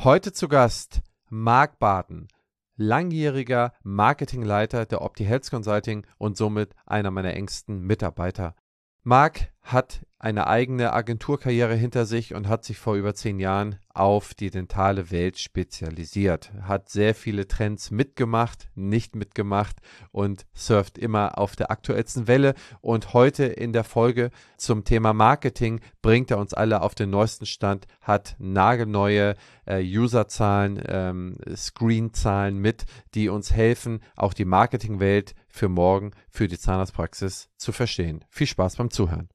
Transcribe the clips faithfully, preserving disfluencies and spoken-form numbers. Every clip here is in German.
Heute zu Gast Marc Barton, langjähriger Marketingleiter der OptiHealth Consulting und somit einer meiner engsten Mitarbeiter. Marc hat eine eigene Agenturkarriere hinter sich und hat sich vor über zehn Jahren auf die dentale Welt spezialisiert, hat sehr viele Trends mitgemacht, nicht mitgemacht und surft immer auf der aktuellsten Welle. Und heute in der Folge zum Thema Marketing bringt er uns alle auf den neuesten Stand, hat nagelneue äh, Userzahlen, ähm, Screenzahlen mit, die uns helfen, auch die Marketingwelt für morgen, für die Zahnarztpraxis zu verstehen. Viel Spaß beim Zuhören.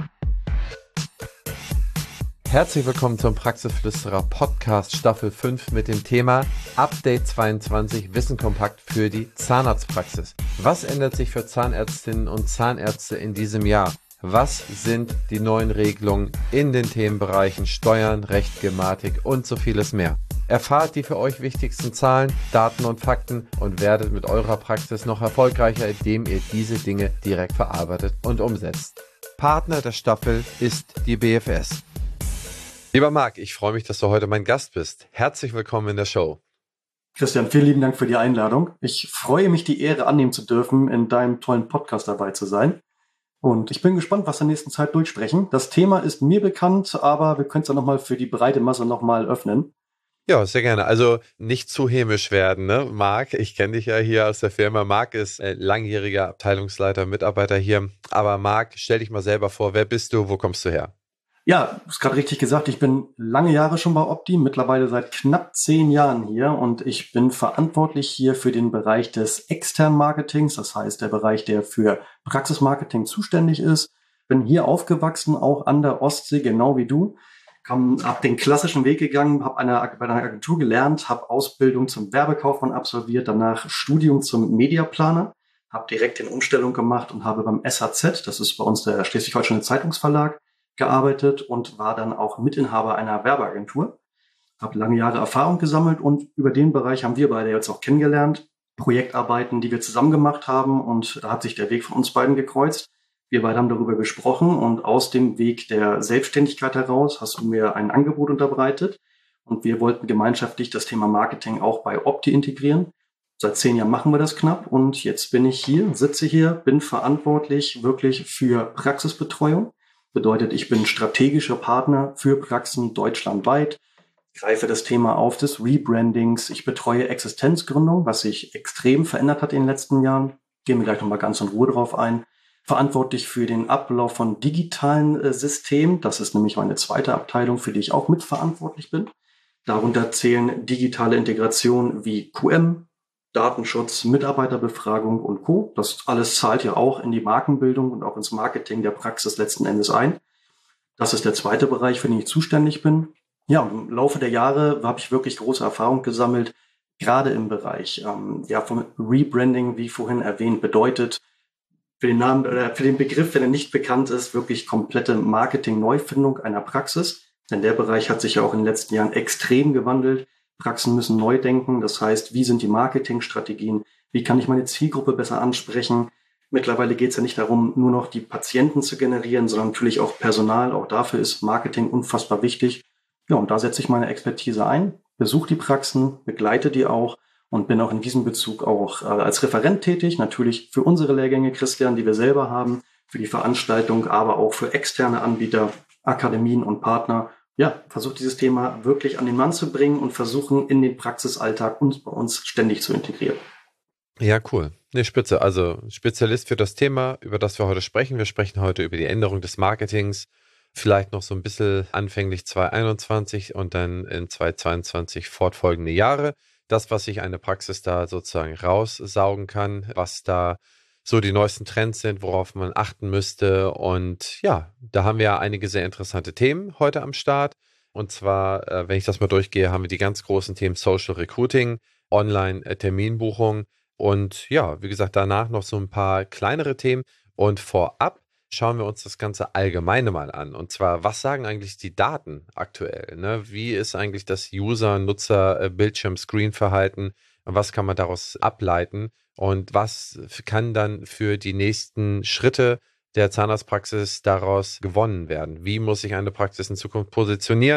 Herzlich willkommen zum Praxisflüsterer Podcast Staffel fünf mit dem Thema Update zweiundzwanzig Wissen kompakt für die Zahnarztpraxis. Was ändert sich für Zahnärztinnen und Zahnärzte in diesem Jahr? Was sind die neuen Regelungen in den Themenbereichen Steuern, Recht, Gematik und so vieles mehr? Erfahrt die für euch wichtigsten Zahlen, Daten und Fakten und werdet mit eurer Praxis noch erfolgreicher, indem ihr diese Dinge direkt verarbeitet und umsetzt. Partner der Staffel ist die B F S. Lieber Marc, ich freue mich, dass du heute mein Gast bist. Herzlich willkommen in der Show. Christian, vielen lieben Dank für die Einladung. Ich freue mich, die Ehre annehmen zu dürfen, in deinem tollen Podcast dabei zu sein. Und ich bin gespannt, was wir in der nächsten Zeit durchsprechen. Das Thema ist mir bekannt, aber wir können es ja nochmal für die breite Masse nochmal öffnen. Ja, sehr gerne. Also nicht zu hämisch werden, ne? Marc, ich kenne dich ja hier aus der Firma. Marc ist äh, langjähriger Abteilungsleiter, Mitarbeiter hier. Aber Marc, stell dich mal selber vor, wer bist du, wo kommst du her? Ja, du hast gerade richtig gesagt, ich bin lange Jahre schon bei Opti, mittlerweile seit knapp zehn Jahren hier und ich bin verantwortlich hier für den Bereich des externen Marketings, das heißt der Bereich, der für Praxismarketing zuständig ist. Bin hier aufgewachsen, auch an der Ostsee, genau wie du. Habe den klassischen Weg gegangen, habe bei einer Agentur gelernt, habe Ausbildung zum Werbekaufmann absolviert, danach Studium zum Mediaplaner, habe direkt in Umstellung gemacht und habe beim S H Z, das ist bei uns der Schleswig-Holsteiner Zeitungsverlag, gearbeitet und war dann auch Mitinhaber einer Werbeagentur. Habe lange Jahre Erfahrung gesammelt und über den Bereich haben wir beide jetzt auch kennengelernt. Projektarbeiten, die wir zusammen gemacht haben und da hat sich der Weg von uns beiden gekreuzt. Wir beide haben darüber gesprochen und aus dem Weg der Selbstständigkeit heraus hast du mir ein Angebot unterbreitet und wir wollten gemeinschaftlich das Thema Marketing auch bei Opti integrieren. Seit zehn Jahren machen wir das knapp und jetzt bin ich hier, sitze hier, bin verantwortlich wirklich für Praxisbetreuung. Bedeutet, ich bin strategischer Partner für Praxen deutschlandweit, greife das Thema auf des Rebrandings, ich betreue Existenzgründung, was sich extrem verändert hat in den letzten Jahren. Gehen wir gleich nochmal ganz in Ruhe drauf ein. Verantwortlich für den Ablauf von digitalen äh, Systemen, das ist nämlich meine zweite Abteilung, für die ich auch mitverantwortlich bin. Darunter zählen digitale Integration wie Q M, Datenschutz, Mitarbeiterbefragung und Co. Das alles zahlt ja auch in die Markenbildung und auch ins Marketing der Praxis letzten Endes ein. Das ist der zweite Bereich, für den ich zuständig bin. Ja, und im Laufe der Jahre habe ich wirklich große Erfahrung gesammelt, gerade im Bereich ähm, ja, vom Rebranding, wie vorhin erwähnt, bedeutet für den Namen oder für den Begriff, wenn er nicht bekannt ist, wirklich komplette Marketing-Neufindung einer Praxis. Denn der Bereich hat sich ja auch in den letzten Jahren extrem gewandelt. Praxen müssen neu denken. Das heißt, wie sind die Marketingstrategien? Wie kann ich meine Zielgruppe besser ansprechen? Mittlerweile geht es ja nicht darum, nur noch die Patienten zu generieren, sondern natürlich auch Personal. Auch dafür ist Marketing unfassbar wichtig. Ja, und da setze ich meine Expertise ein, besuche die Praxen, begleite die auch und bin auch in diesem Bezug auch äh, als Referent tätig. Natürlich für unsere Lehrgänge, Christian, die wir selber haben, für die Veranstaltung, aber auch für externe Anbieter, Akademien und Partner. Ja, versucht dieses Thema wirklich an den Mann zu bringen und versuchen, in den Praxisalltag uns bei uns ständig zu integrieren. Ja, cool. Ne, spitze. Also Spezialist für das Thema, über das wir heute sprechen. Wir sprechen heute über die Änderung des Marketings, vielleicht noch so ein bisschen anfänglich zwanzig einundzwanzig und dann in zwanzig zweiundzwanzig fortfolgende Jahre. Das, was sich eine Praxis da sozusagen raussaugen kann, was da so die neuesten Trends sind, worauf man achten müsste. Und ja, da haben wir ja einige sehr interessante Themen heute am Start. Und zwar, äh, wenn ich das mal durchgehe, haben wir die ganz großen Themen Social Recruiting, Online-Terminbuchung und ja, wie gesagt, danach noch so ein paar kleinere Themen. Und vorab schauen wir uns das Ganze Allgemeine mal an. Und zwar, was sagen eigentlich die Daten aktuell? Ne? Wie ist eigentlich das User-, Nutzer-, Bildschirm-, Screen-Verhalten? Was kann man daraus ableiten? Und was kann dann für die nächsten Schritte der Zahnarztpraxis daraus gewonnen werden? Wie muss sich eine Praxis in Zukunft positionieren?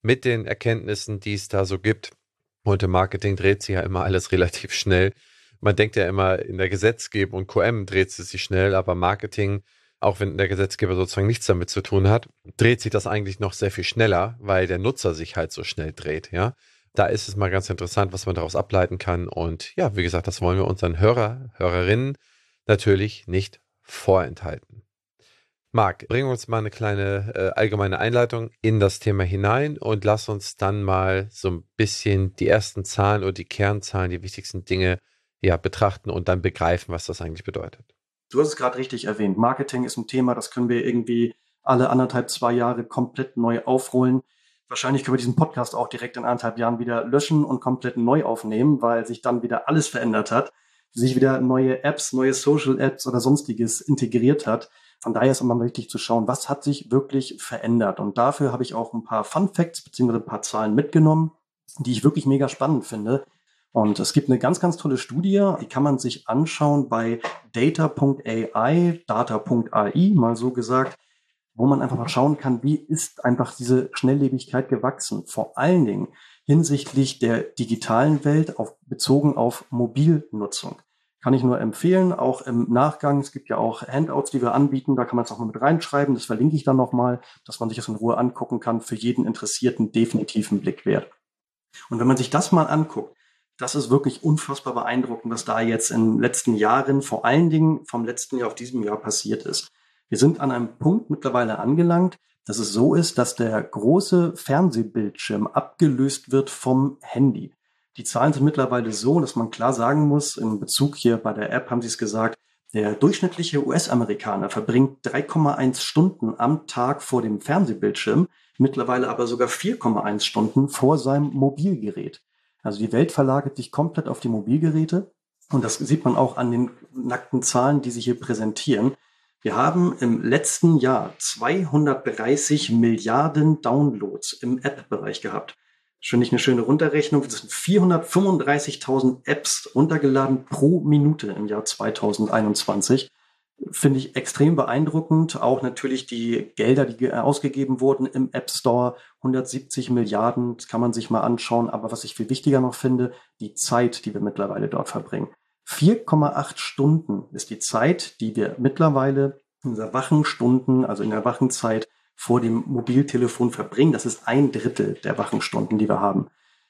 mit den Erkenntnissen, die es da so gibt. Und im Marketing dreht sich ja immer alles relativ schnell. Man denkt ja immer, in der Gesetzgebung und Q M dreht es sich schnell, aber Marketing, auch wenn der Gesetzgeber sozusagen nichts damit zu tun hat, dreht sich das eigentlich noch sehr viel schneller, weil der Nutzer sich halt so schnell dreht, ja. Da ist es mal ganz interessant, was man daraus ableiten kann. Und ja, wie gesagt, das wollen wir unseren Hörer, Hörerinnen natürlich nicht vorenthalten. Marc, bring uns mal eine kleine äh, allgemeine Einleitung in das Thema hinein und lass uns dann mal so ein bisschen die ersten Zahlen oder die Kernzahlen, die wichtigsten Dinge ja, betrachten und dann begreifen, was das eigentlich bedeutet. Du hast es gerade richtig erwähnt. Marketing ist ein Thema, das können wir irgendwie alle anderthalb, zwei Jahre komplett neu aufrollen. Wahrscheinlich können wir diesen Podcast auch direkt in anderthalb Jahren wieder löschen und komplett neu aufnehmen, weil sich dann wieder alles verändert hat, sich wieder neue Apps, neue Social Apps oder sonstiges integriert hat. Von daher ist immer wichtig zu schauen, was hat sich wirklich verändert. Und dafür habe ich auch ein paar Fun Facts bzw. ein paar Zahlen mitgenommen, die ich wirklich mega spannend finde. Und es gibt eine ganz, ganz tolle Studie, die kann man sich anschauen bei data Punkt A I, data Punkt A I, mal so gesagt, wo man einfach mal schauen kann, wie ist einfach diese Schnelllebigkeit gewachsen. Vor allen Dingen hinsichtlich der digitalen Welt auf, bezogen auf Mobilnutzung. Kann ich nur empfehlen, auch im Nachgang. Es gibt ja auch Handouts, die wir anbieten. Da kann man es auch mal mit reinschreiben. Das verlinke ich dann nochmal, dass man sich das in Ruhe angucken kann. Für jeden Interessierten definitiv einen Blick wert. Und wenn man sich das mal anguckt, das ist wirklich unfassbar beeindruckend, was da jetzt in den letzten Jahren, vor allen Dingen vom letzten Jahr auf diesem Jahr passiert ist. Wir sind an einem Punkt mittlerweile angelangt, dass es so ist, dass der große Fernsehbildschirm abgelöst wird vom Handy. Die Zahlen sind mittlerweile so, dass man klar sagen muss, in Bezug hier bei der App haben sie es gesagt, der durchschnittliche U S-Amerikaner verbringt drei Komma eins Stunden am Tag vor dem Fernsehbildschirm, mittlerweile aber sogar vier Komma eins Stunden vor seinem Mobilgerät. Also die Welt verlagert sich komplett auf die Mobilgeräte und das sieht man auch an den nackten Zahlen, die sich hier präsentieren. Wir haben im letzten Jahr zweihundertdreißig Milliarden Downloads im App-Bereich gehabt. Finde ich eine schöne Runterrechnung. Das sind vierhundertfünfunddreißigtausend Apps runtergeladen pro Minute im Jahr zweitausendeinundzwanzig. Finde ich extrem beeindruckend. Auch natürlich die Gelder, die ausgegeben wurden im App Store, hundertsiebzig Milliarden, das kann man sich mal anschauen. Aber was ich viel wichtiger noch finde, die Zeit, die wir mittlerweile dort verbringen. vier Komma acht Stunden ist die Zeit, die wir mittlerweile in unserer wachen Stunden, also in der wachen Zeit vor dem Mobiltelefon verbringen. Das ist ein Drittel der wachen Stunden, die wir haben.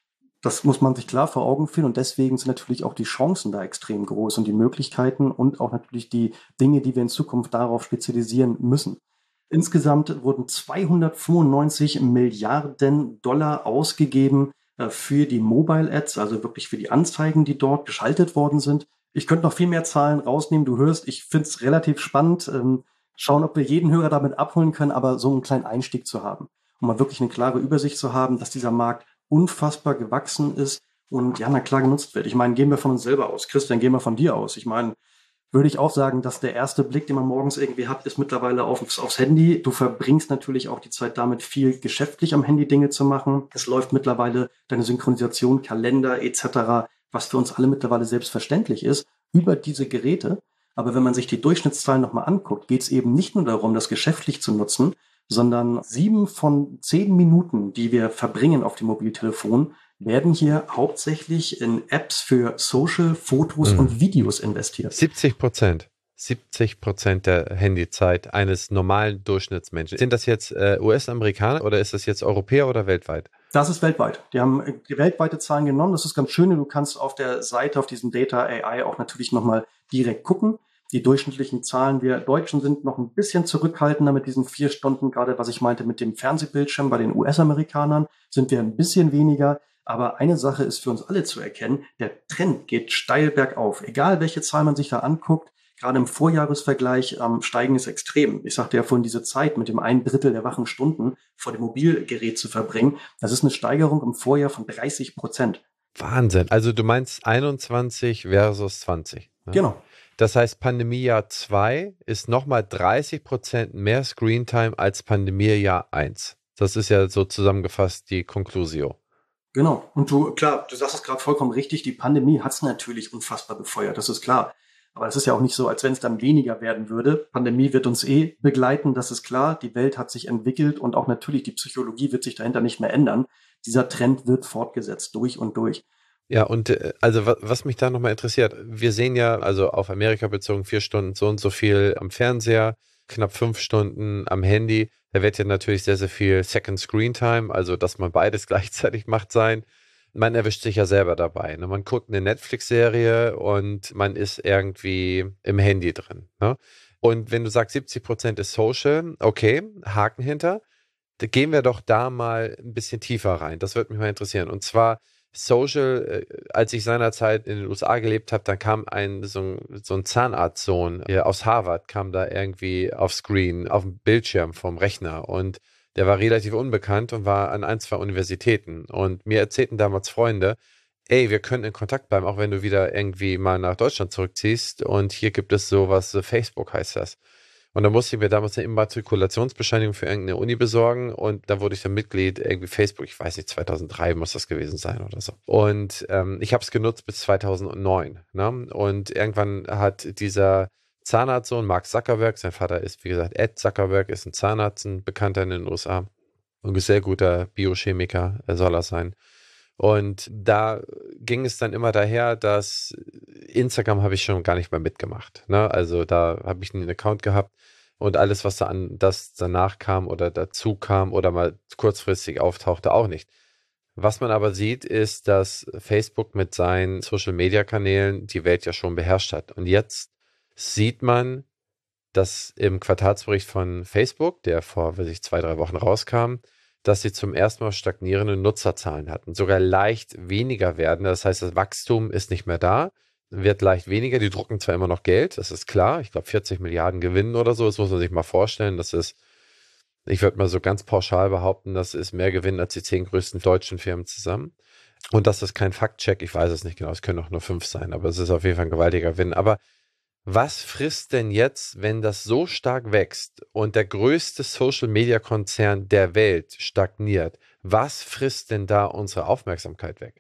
Das muss man sich klar vor Augen führen und deswegen sind natürlich auch die Chancen da extrem groß und die Möglichkeiten und auch natürlich die Dinge, die wir in Zukunft darauf spezialisieren müssen. Insgesamt wurden zweihundertfünfundneunzig Milliarden Dollar ausgegeben äh, für die Mobile Ads, also wirklich für die Anzeigen, die dort geschaltet worden sind. Ich könnte noch viel mehr Zahlen rausnehmen. Du hörst, ich finde es relativ spannend. Ähm, schauen, ob wir jeden Hörer damit abholen können, aber so einen kleinen Einstieg zu haben, um mal wirklich eine klare Übersicht zu haben, dass dieser Markt unfassbar gewachsen ist und ja, na klar genutzt wird. Ich meine, gehen wir von uns selber aus. Christian, gehen wir von dir aus. Ich meine, würde ich auch sagen, dass der erste Blick, den man morgens irgendwie hat, ist mittlerweile aufs, aufs Handy. Du verbringst natürlich auch die Zeit damit, viel geschäftlich am Handy Dinge zu machen. Es läuft mittlerweile deine Synchronisation, Kalender et cetera, was für uns alle mittlerweile selbstverständlich ist, über diese Geräte. Aber wenn man sich die Durchschnittszahlen nochmal anguckt, geht es eben nicht nur darum, das geschäftlich zu nutzen, sondern sieben von zehn Minuten, die wir verbringen auf dem Mobiltelefon, werden hier hauptsächlich in Apps für Social, Fotos mhm. und Videos investiert. siebzig Prozent. siebzig Prozent der Handyzeit eines normalen Durchschnittsmenschen. Sind das jetzt äh, U S-Amerikaner oder ist das jetzt Europäer oder weltweit? Das ist weltweit. Die haben die weltweite Zahlen genommen. Das ist ganz schön. Du kannst auf der Seite, auf diesem Data A I auch natürlich nochmal direkt gucken. Die durchschnittlichen Zahlen, wir Deutschen sind noch ein bisschen zurückhaltender mit diesen vier Stunden, gerade was ich meinte mit dem Fernsehbildschirm. Bei den U S-Amerikanern sind wir ein bisschen weniger. Aber eine Sache ist für uns alle zu erkennen, der Trend geht steil bergauf. Egal, welche Zahl man sich da anguckt, gerade im Vorjahresvergleich ähm, steigen es extrem. Ich sagte ja vorhin, diese Zeit mit dem ein Drittel der wachen Stunden vor dem Mobilgerät zu verbringen, das ist eine Steigerung im Vorjahr von dreißig Prozent. Wahnsinn. Also du meinst einundzwanzig versus zwanzig. Ne? Genau. Das heißt, Pandemiejahr zwei ist nochmal dreißig Prozent mehr Screentime als Pandemiejahr eins. Das ist ja so zusammengefasst die Conclusio. Genau. Und du, klar, du sagst es gerade vollkommen richtig, die Pandemie hat es natürlich unfassbar befeuert, das ist klar. Aber es ist ja auch nicht so, als wenn es dann weniger werden würde. Pandemie wird uns eh begleiten, das ist klar. Die Welt hat sich entwickelt und auch natürlich die Psychologie wird sich dahinter nicht mehr ändern. Dieser Trend wird fortgesetzt, durch und durch. Ja, und äh, also was, was mich da nochmal interessiert, wir sehen ja, also auf Amerika bezogen, vier Stunden so und so viel am Fernseher, knapp fünf Stunden am Handy. Da wird ja natürlich sehr, sehr viel Second Screen Time, also dass man beides gleichzeitig macht sein. Man erwischt sich ja selber dabei. Ne? Man guckt eine Netflix-Serie und man ist irgendwie im Handy drin. Ne? Und wenn du sagst, siebzig Prozent ist Social, okay, Haken hinter, da gehen wir doch da mal ein bisschen tiefer rein. Das würde mich mal interessieren. Und zwar Social, äh, als ich seinerzeit in den U S A gelebt habe, dann kam ein so ein, so ein Zahnarztsohn äh, aus Harvard, kam da irgendwie auf Screen, auf dem Bildschirm vom Rechner und der war relativ unbekannt und war an ein, zwei Universitäten. Und mir erzählten damals Freunde, ey, wir können in Kontakt bleiben, auch wenn du wieder irgendwie mal nach Deutschland zurückziehst. Und hier gibt es sowas, äh, Facebook heißt das. Und da musste ich mir damals eine Immatrikulationsbescheinigung für irgendeine Uni besorgen und da wurde ich dann Mitglied, irgendwie Facebook, ich weiß nicht, zweitausenddrei muss das gewesen sein oder so. Und ähm, ich habe es genutzt bis zweitausendneun. Ne? Und irgendwann hat dieser Zahnarztsohn, Mark Zuckerberg, sein Vater ist, wie gesagt, Ed Zuckerberg, ist ein Zahnarzt, ein Bekannter in den U S A. Ein sehr guter Biochemiker soll er sein. Und da ging es dann immer daher, dass Instagram habe ich schon gar nicht mehr mitgemacht. Ne? Also da habe ich nie einen Account gehabt und alles, was da an das danach kam oder dazu kam oder mal kurzfristig auftauchte, auch nicht. Was man aber sieht, ist, dass Facebook mit seinen Social-Media-Kanälen die Welt ja schon beherrscht hat. Und jetzt sieht man, dass im Quartalsbericht von Facebook, der vor, weiß ich, zwei, drei Wochen rauskam, dass sie zum ersten Mal stagnierende Nutzerzahlen hatten, sogar leicht weniger werden. Das heißt, das Wachstum ist nicht mehr da, wird leicht weniger. Die drucken zwar immer noch Geld, das ist klar. Ich glaube, vierzig Milliarden Gewinnen oder so, das muss man sich mal vorstellen. Das ist, ich würde mal so ganz pauschal behaupten, das ist mehr Gewinn als die zehn größten deutschen Firmen zusammen. Und das ist kein Faktcheck, ich weiß es nicht genau, es können auch nur fünf sein, aber es ist auf jeden Fall ein gewaltiger Gewinn. Aber was frisst denn jetzt, wenn das so stark wächst und der größte Social-Media-Konzern der Welt stagniert? Was frisst denn da unsere Aufmerksamkeit weg?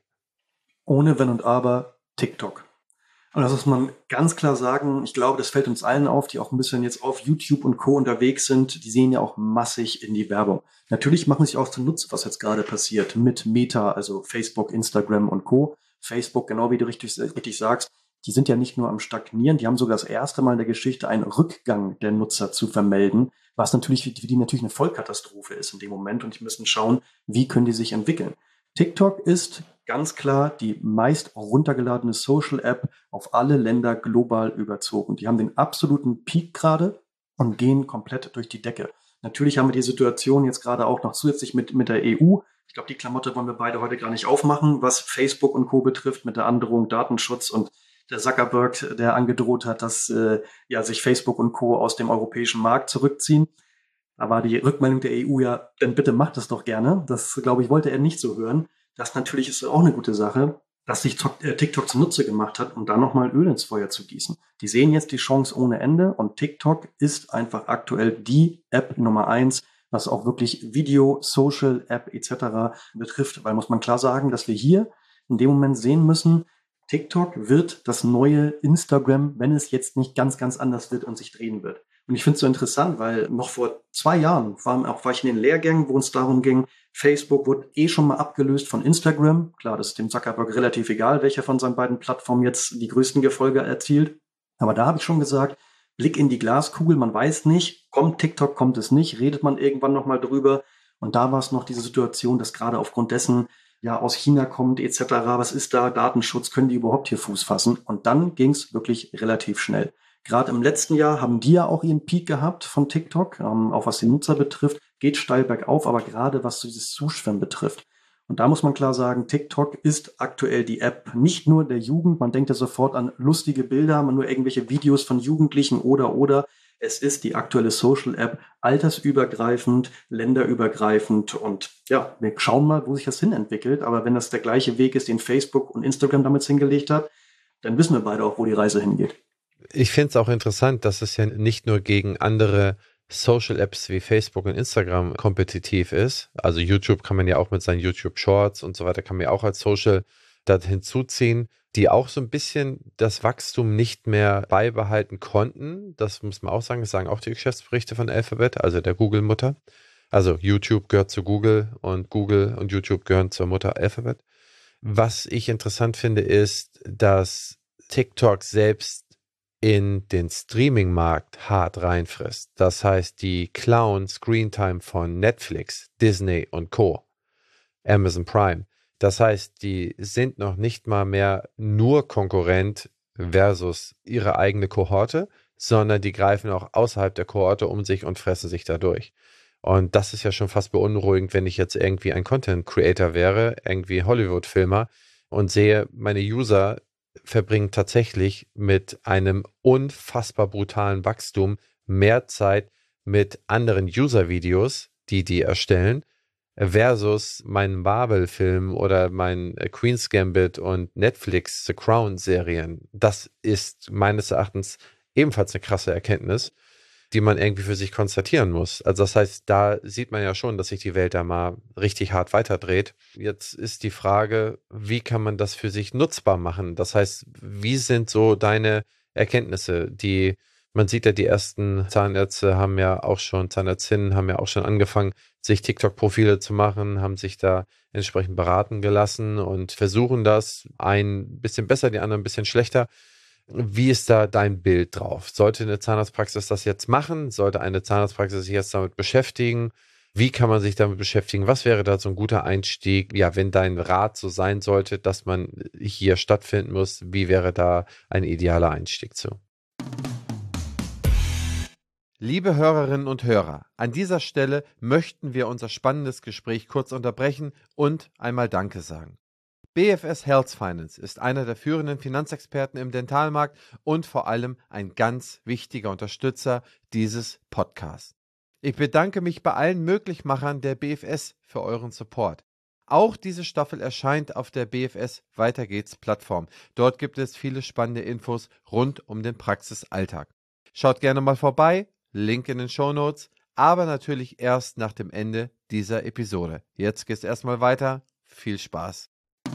Ohne Wenn und Aber TikTok. Und das muss man ganz klar sagen. Ich glaube, das fällt uns allen auf, die auch ein bisschen jetzt auf YouTube und Co. unterwegs sind. Die sehen ja auch massig in die Werbung. Natürlich machen sich auch zunutze, was jetzt gerade passiert mit Meta, also Facebook, Instagram und Co. Facebook, genau wie du richtig, richtig sagst, die sind ja nicht nur am Stagnieren, die haben sogar das erste Mal in der Geschichte einen Rückgang der Nutzer zu vermelden, was natürlich für die natürlich eine Vollkatastrophe ist in dem Moment und die müssen schauen, wie können die sich entwickeln. TikTok ist ganz klar die meist runtergeladene Social-App auf alle Länder global überzogen. Die haben den absoluten Peak gerade und gehen komplett durch die Decke. Natürlich haben wir die Situation jetzt gerade auch noch zusätzlich mit, mit der E U. Ich glaube, die Klamotte wollen wir beide heute gar nicht aufmachen, was Facebook und Co. betrifft mit der Androhung Datenschutz und der Zuckerberg, der angedroht hat, dass äh, ja, sich Facebook und Co. aus dem europäischen Markt zurückziehen. Da war die Rückmeldung der E U ja, dann bitte macht das doch gerne. Das, glaube ich, wollte er nicht so hören. Das natürlich ist auch eine gute Sache, dass sich TikTok zunutze gemacht hat, um da nochmal Öl ins Feuer zu gießen. Die sehen jetzt die Chance ohne Ende und TikTok ist einfach aktuell die App Nummer eins, was auch wirklich Video, Social App et cetera betrifft. Weil muss man klar sagen, dass wir hier in dem Moment sehen müssen, TikTok wird das neue Instagram, wenn es jetzt nicht ganz, ganz anders wird und sich drehen wird. Und ich finde es so interessant, weil noch vor zwei Jahren war, auch war ich in den Lehrgängen, wo es darum ging, Facebook wurde eh schon mal abgelöst von Instagram. Klar, das ist dem Zuckerberg relativ egal, welcher von seinen beiden Plattformen jetzt die größten Erfolge erzielt. Aber da habe ich schon gesagt, Blick in die Glaskugel, man weiß nicht, kommt TikTok, kommt es nicht, redet man irgendwann nochmal drüber. Und da war es noch diese Situation, dass gerade aufgrund dessen, ja, aus China kommt et cetera, was ist da, Datenschutz, können die überhaupt hier Fuß fassen? Und dann ging es wirklich relativ schnell. Gerade im letzten Jahr haben die ja auch ihren Peak gehabt von TikTok, ähm, auch was die Nutzer betrifft, geht steil bergauf, aber gerade was dieses Zuschwimmen betrifft. Und da muss man klar sagen, TikTok ist aktuell die App nicht nur der Jugend, man denkt ja sofort an lustige Bilder, man nur irgendwelche Videos von Jugendlichen oder, oder. Es ist die aktuelle Social-App, altersübergreifend, länderübergreifend und ja, wir schauen mal, wo sich das hin entwickelt. Aber wenn das der gleiche Weg ist, den Facebook und Instagram damit hingelegt hat, dann wissen wir beide auch, wo die Reise hingeht. Ich finde es auch interessant, dass es ja nicht nur gegen andere Social-Apps wie Facebook und Instagram kompetitiv ist. Also YouTube kann man ja auch mit seinen YouTube Shorts und so weiter, kann man ja auch als Social da hinzuziehen, die auch so ein bisschen das Wachstum nicht mehr beibehalten konnten. Das muss man auch sagen, das sagen auch die Geschäftsberichte von Alphabet, also der Google-Mutter. Also YouTube gehört zu Google und Google und YouTube gehören zur Mutter Alphabet. Was ich interessant finde, ist, dass TikTok selbst in den Streaming-Markt hart reinfrisst. Das heißt, die klauen Screentime von Netflix, Disney und Co., Amazon Prime. Das heißt, die sind noch nicht mal mehr nur Konkurrent versus ihre eigene Kohorte, sondern die greifen auch außerhalb der Kohorte um sich und fressen sich dadurch. Und das ist ja schon fast beunruhigend, wenn ich jetzt irgendwie ein Content Creator wäre, irgendwie Hollywood-Filmer und sehe, meine User verbringen tatsächlich mit einem unfassbar brutalen Wachstum mehr Zeit mit anderen User-Videos, die die erstellen, versus meinen Marvel-Film oder mein Queen's Gambit und Netflix The Crown-Serien. Das ist meines Erachtens ebenfalls eine krasse Erkenntnis, die man irgendwie für sich konstatieren muss. Also das heißt, da sieht man ja schon, dass sich die Welt da mal richtig hart weiterdreht. Jetzt ist die Frage, wie kann man das für sich nutzbar machen? Das heißt, wie sind so deine Erkenntnisse? Die, man sieht ja, die ersten Zahnärzte haben ja auch schon, Zahnärztinnen haben ja auch schon angefangen, sich TikTok-Profile zu machen, haben sich da entsprechend beraten gelassen und versuchen das ein bisschen besser, die anderen ein bisschen schlechter. Wie ist da dein Bild drauf? Sollte eine Zahnarztpraxis das jetzt machen? Sollte eine Zahnarztpraxis sich jetzt damit beschäftigen? Wie kann man sich damit beschäftigen? Was wäre da so ein guter Einstieg? Ja, wenn dein Rat so sein sollte, dass man hier stattfinden muss, wie wäre da ein idealer Einstieg zu? Liebe Hörerinnen und Hörer, an dieser Stelle möchten wir unser spannendes Gespräch kurz unterbrechen und einmal Danke sagen. B F S Health Finance ist einer der führenden Finanzexperten im Dentalmarkt und vor allem ein ganz wichtiger Unterstützer dieses Podcasts. Ich bedanke mich bei allen Möglichmachern der B F S für euren Support. Auch diese Staffel erscheint auf der B F S Weiter geht's Plattform. Dort gibt es viele spannende Infos rund um den Praxisalltag. Schaut gerne mal vorbei, Link in den Shownotes, aber natürlich erst nach dem Ende dieser Episode. Jetzt geht's erstmal weiter. Viel Spaß!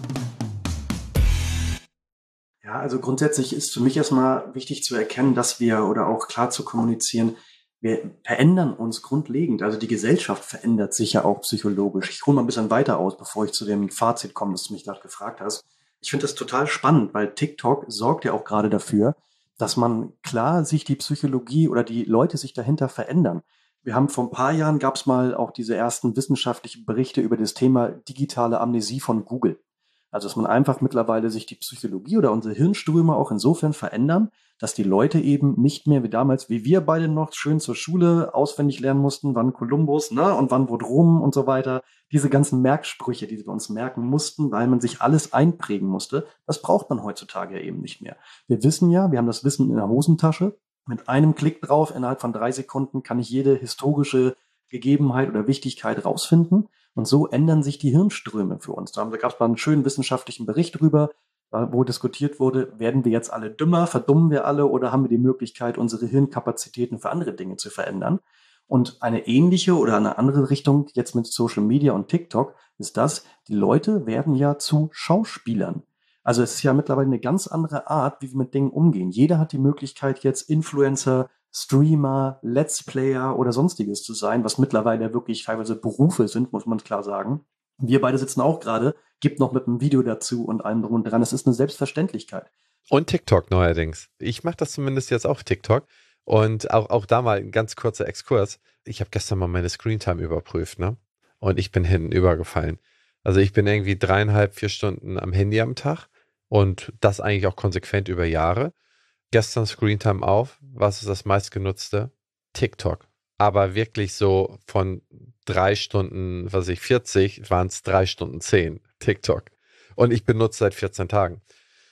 Ja, also grundsätzlich ist für mich erstmal wichtig zu erkennen, dass wir oder auch klar zu kommunizieren, wir verändern uns grundlegend. Also die Gesellschaft verändert sich ja auch psychologisch. Ich hole mal ein bisschen weiter aus, bevor ich zu dem Fazit komme, das du mich gerade gefragt hast. Ich finde das total spannend, weil TikTok sorgt ja auch gerade dafür, dass man klar sich die Psychologie oder die Leute sich dahinter verändern. Wir haben vor ein paar Jahren gab es mal auch diese ersten wissenschaftlichen Berichte über das Thema digitale Amnesie von Google. Also dass man einfach mittlerweile sich die Psychologie oder unsere Hirnströme auch insofern verändern, dass die Leute eben nicht mehr wie damals, wie wir beide noch schön zur Schule auswendig lernen mussten, wann Kolumbus, ne, und wann wo drum und so weiter. Diese ganzen Merksprüche, die wir uns merken mussten, weil man sich alles einprägen musste, das braucht man heutzutage ja eben nicht mehr. Wir wissen ja, wir haben das Wissen in der Hosentasche. Mit einem Klick drauf, innerhalb von drei Sekunden kann ich jede historische Gegebenheit oder Wichtigkeit rausfinden. Und so ändern sich die Hirnströme für uns. Da gab es mal einen schönen wissenschaftlichen Bericht drüber, wo diskutiert wurde, werden wir jetzt alle dümmer, verdummen wir alle oder haben wir die Möglichkeit, unsere Hirnkapazitäten für andere Dinge zu verändern? Und eine ähnliche oder eine andere Richtung jetzt mit Social Media und TikTok ist das, die Leute werden ja zu Schauspielern. Also es ist ja mittlerweile eine ganz andere Art, wie wir mit Dingen umgehen. Jeder hat die Möglichkeit, jetzt Influencer, Streamer, Let's Player oder sonstiges zu sein, was mittlerweile wirklich teilweise Berufe sind, muss man klar sagen. Wir beide sitzen auch gerade, gibt noch mit einem Video dazu und allem drum und dran. Es ist eine Selbstverständlichkeit. Und TikTok neuerdings. Ich mache das zumindest jetzt auf TikTok und auch, auch da mal ein ganz kurzer Exkurs. Ich habe gestern mal meine Screentime überprüft, ne? Und ich bin hinten übergefallen. Also ich bin irgendwie dreieinhalb, vier Stunden am Handy am Tag und das eigentlich auch konsequent über Jahre. Gestern Screentime auf. Was ist das meistgenutzte? TikTok. Aber wirklich so von drei Stunden, was weiß ich, vierzig, waren es drei Stunden zehn TikTok. Und ich benutze seit vierzehn Tagen.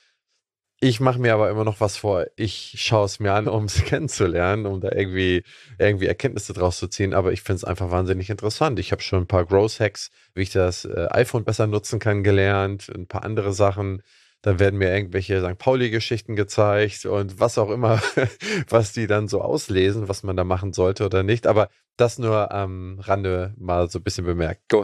Ich mache mir aber immer noch was vor. Ich schaue es mir an, um es kennenzulernen, um da irgendwie, irgendwie Erkenntnisse draus zu ziehen. Aber ich finde es einfach wahnsinnig interessant. Ich habe schon ein paar Growth Hacks, wie ich das äh, iPhone besser nutzen kann, gelernt. Ein paar andere Sachen. Dann werden mir irgendwelche Sankt Pauli-Geschichten gezeigt und was auch immer, was die dann so auslesen, was man da machen sollte oder nicht. Aber das nur am Rande mal so ein bisschen bemerkt. Go ahead.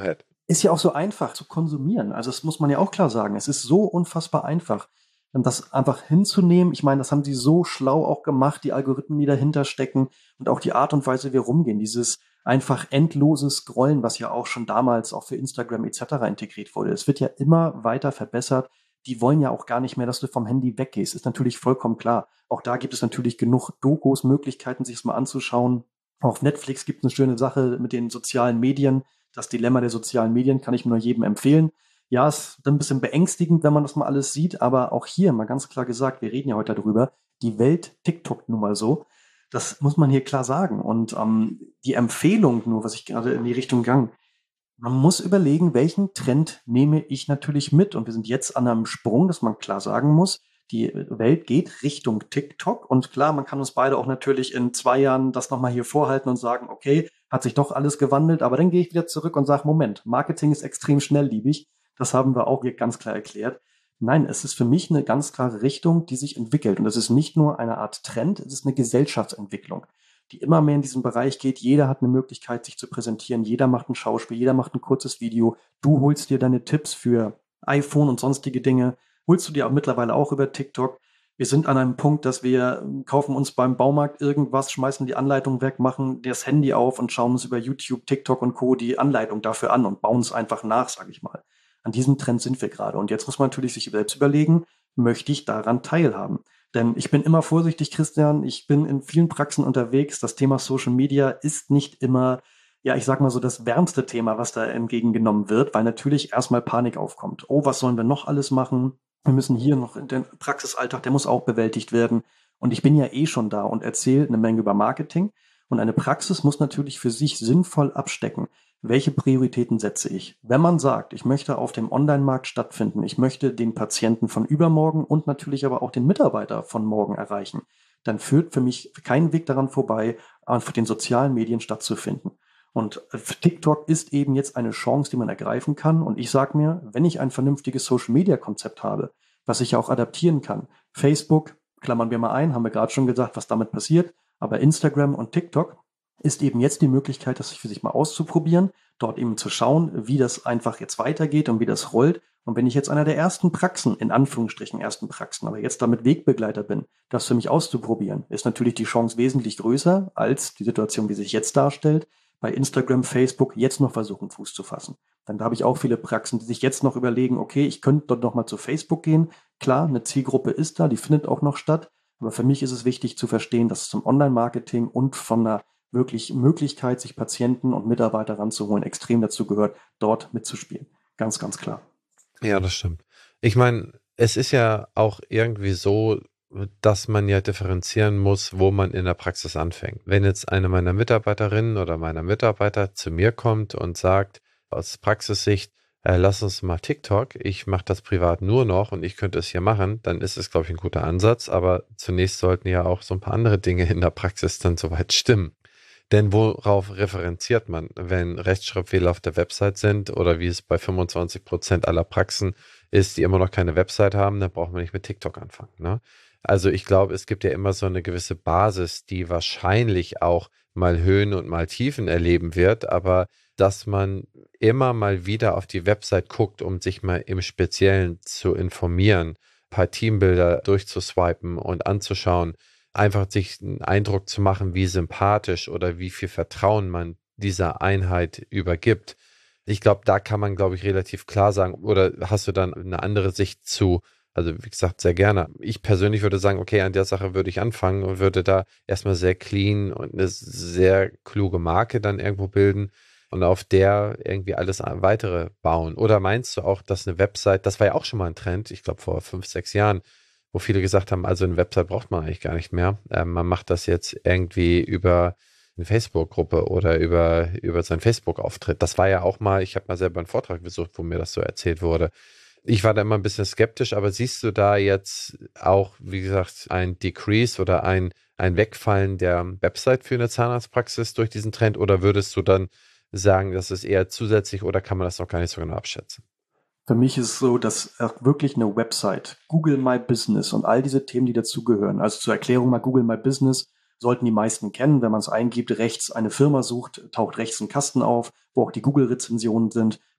ist ja auch so einfach zu konsumieren. Also das muss man ja auch klar sagen. Es ist so unfassbar einfach, ähm, das einfach hinzunehmen. Ich meine, das haben sie so schlau auch gemacht, die Algorithmen, die dahinter stecken und auch die Art und Weise, wie wir rumgehen. Dieses einfach endlose Scrollen, was ja auch schon damals auch für Instagram et cetera integriert wurde. Es wird ja immer weiter verbessert. Die wollen ja auch gar nicht mehr, dass du vom Handy weggehst. Ist natürlich vollkommen klar. Auch da gibt es natürlich genug Dokus, Möglichkeiten, sich es mal anzuschauen. Auf Netflix gibt es eine schöne Sache mit den sozialen Medien. Das Dilemma der sozialen Medien kann ich nur jedem empfehlen. Ja, ist ein bisschen beängstigend, wenn man das mal alles sieht, aber auch hier mal ganz klar gesagt, wir reden ja heute darüber, die Welt TikTok nun mal so. Das muss man hier klar sagen. Und ähm, die Empfehlung nur, was ich gerade in die Richtung gang, man muss überlegen, welchen Trend nehme ich natürlich mit. Und wir sind jetzt an einem Sprung, dass man klar sagen muss, die Welt geht Richtung TikTok. Und klar, man kann uns beide auch natürlich in zwei Jahren das nochmal hier vorhalten und sagen, okay, hat sich doch alles gewandelt. Aber dann gehe ich wieder zurück und sage, Moment, Marketing ist extrem schnellliebig. Das haben wir auch hier ganz klar erklärt. Nein, es ist für mich eine ganz klare Richtung, die sich entwickelt. Und es ist nicht nur eine Art Trend, es ist eine Gesellschaftsentwicklung, die immer mehr in diesen Bereich geht. Jeder hat eine Möglichkeit, sich zu präsentieren. Jeder macht ein Schauspiel, jeder macht ein kurzes Video. Du holst dir deine Tipps für iPhone und sonstige Dinge, holst du dir auch mittlerweile auch über TikTok. Wir sind an einem Punkt, dass wir kaufen uns beim Baumarkt irgendwas, schmeißen die Anleitung weg, machen das Handy auf und schauen uns über YouTube, TikTok und Co. die Anleitung dafür an und bauen es einfach nach, sage ich mal. An diesem Trend sind wir gerade. Und jetzt muss man natürlich sich selbst überlegen, möchte ich daran teilhaben? Denn ich bin immer vorsichtig, Christian. Ich bin in vielen Praxen unterwegs. Das Thema Social Media ist nicht immer, ja, ich sag mal so, das wärmste Thema, was da entgegengenommen wird, weil natürlich erstmal Panik aufkommt. Oh, was sollen wir noch alles machen? Wir müssen hier noch in den Praxisalltag, der muss auch bewältigt werden. Und ich bin ja eh schon da und erzähle eine Menge über Marketing. Und eine Praxis muss natürlich für sich sinnvoll abstecken. Welche Prioritäten setze ich? Wenn man sagt, ich möchte auf dem Online-Markt stattfinden, ich möchte den Patienten von übermorgen und natürlich aber auch den Mitarbeiter von morgen erreichen, dann führt für mich kein Weg daran vorbei, auf den sozialen Medien stattzufinden. Und TikTok ist eben jetzt eine Chance, die man ergreifen kann. Und ich sage mir, wenn ich ein vernünftiges Social-Media-Konzept habe, was ich auch adaptieren kann, Facebook, klammern wir mal ein, haben wir gerade schon gesagt, was damit passiert, aber Instagram und TikTok, ist eben jetzt die Möglichkeit, das für sich mal auszuprobieren, dort eben zu schauen, wie das einfach jetzt weitergeht und wie das rollt. Und wenn ich jetzt einer der ersten Praxen, in Anführungsstrichen ersten Praxen, aber jetzt damit Wegbegleiter bin, das für mich auszuprobieren, ist natürlich die Chance wesentlich größer als die Situation, wie sich jetzt darstellt, bei Instagram, Facebook jetzt noch versuchen, Fuß zu fassen. Dann habe ich auch viele Praxen, die sich jetzt noch überlegen, okay, ich könnte dort nochmal zu Facebook gehen. Klar, eine Zielgruppe ist da, die findet auch noch statt. Aber für mich ist es wichtig zu verstehen, dass es zum Online-Marketing und von einer wirklich Möglichkeit, sich Patienten und Mitarbeiter ranzuholen, extrem dazu gehört, dort mitzuspielen. Ganz, ganz klar. Ja, das stimmt. Ich meine, es ist ja auch irgendwie so, dass man ja differenzieren muss, wo man in der Praxis anfängt. Wenn jetzt eine meiner Mitarbeiterinnen oder meiner Mitarbeiter zu mir kommt und sagt, aus Praxissicht, äh, lass uns mal TikTok, ich mache das privat nur noch und ich könnte es hier machen, dann ist es, glaube ich, ein guter Ansatz. Aber zunächst sollten ja auch so ein paar andere Dinge in der Praxis dann soweit stimmen. Denn worauf referenziert man, wenn Rechtschreibfehler auf der Website sind oder wie es bei fünfundzwanzig Prozent aller Praxen ist, die immer noch keine Website haben, dann braucht man nicht mit TikTok anfangen. Ne? Also ich glaube, es gibt ja immer so eine gewisse Basis, die wahrscheinlich auch mal Höhen und mal Tiefen erleben wird, aber dass man immer mal wieder auf die Website guckt, um sich mal im Speziellen zu informieren, ein paar Teambilder durchzuswipen und anzuschauen, einfach sich einen Eindruck zu machen, wie sympathisch oder wie viel Vertrauen man dieser Einheit übergibt. Ich glaube, da kann man, glaube ich, relativ klar sagen, oder hast du dann eine andere Sicht zu? Also wie gesagt, sehr gerne. Ich persönlich würde sagen, okay, an der Sache würde ich anfangen und würde da erstmal sehr clean und eine sehr kluge Marke dann irgendwo bilden und auf der irgendwie alles weitere bauen. Oder meinst du auch, dass eine Website, das war ja auch schon mal ein Trend, ich glaube vor fünf, sechs Jahren, wo viele gesagt haben, also eine Website braucht man eigentlich gar nicht mehr. Ähm, man macht das jetzt irgendwie über eine Facebook-Gruppe oder über, über seinen Facebook-Auftritt. Das war ja auch mal, ich habe mal selber einen Vortrag besucht, wo mir das so erzählt wurde. Ich war da immer ein bisschen skeptisch, aber siehst du da jetzt auch, wie gesagt, ein Decrease oder ein, ein Wegfallen der Website für eine Zahnarztpraxis durch diesen Trend oder würdest du dann sagen, das ist eher zusätzlich oder kann man das noch gar nicht so genau abschätzen? Für mich ist es so, dass auch wirklich eine Website, Google My Business und all diese Themen, die dazugehören, also zur Erklärung mal Google My Business, sollten die meisten kennen. Wenn man es eingibt, rechts eine Firma sucht, taucht rechts ein Kasten auf, wo auch die Google-Rezensionen sind.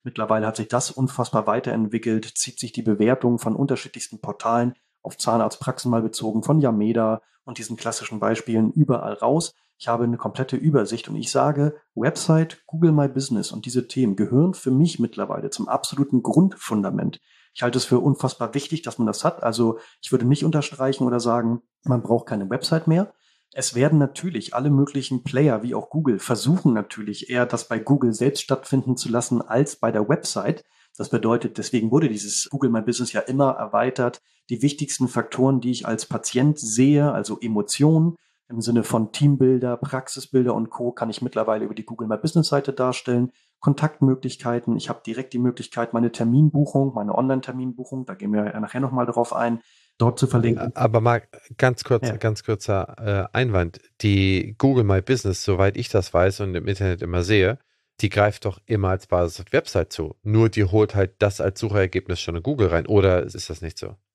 Mittlerweile hat sich das unfassbar weiterentwickelt, zieht sich die Bewertung von unterschiedlichsten Portalen auf Zahnarztpraxen mal bezogen, von Yameda und diesen klassischen Beispielen überall raus. Ich habe eine komplette Übersicht und ich sage, Website, Google My Business und diese Themen gehören für mich mittlerweile zum absoluten Grundfundament. Ich halte es für unfassbar wichtig, dass man das hat. Also ich würde nicht unterstreichen oder sagen, man braucht keine Website mehr. Es werden natürlich alle möglichen Player, wie auch Google, versuchen natürlich eher, das bei Google selbst stattfinden zu lassen, als bei der Website. Das bedeutet, deswegen wurde dieses Google My Business ja immer erweitert. Die wichtigsten Faktoren, die ich als Patient sehe, also Emotionen, im Sinne von Teambilder, Praxisbilder und Co. kann ich mittlerweile über die Google My Business Seite darstellen. Kontaktmöglichkeiten. Ich habe direkt die Möglichkeit, meine Terminbuchung, meine Online-Terminbuchung, da gehen wir ja nachher nochmal drauf ein, dort zu verlinken. Aber mal ganz kurz, Ja. ganz kurzer äh, Einwand. Die Google My Business, soweit ich das weiß und im Internet immer sehe, die greift doch immer als Basis auf die Website zu. Nur die holt halt das als Suchergebnis schon in Google rein. Oder ist das nicht so?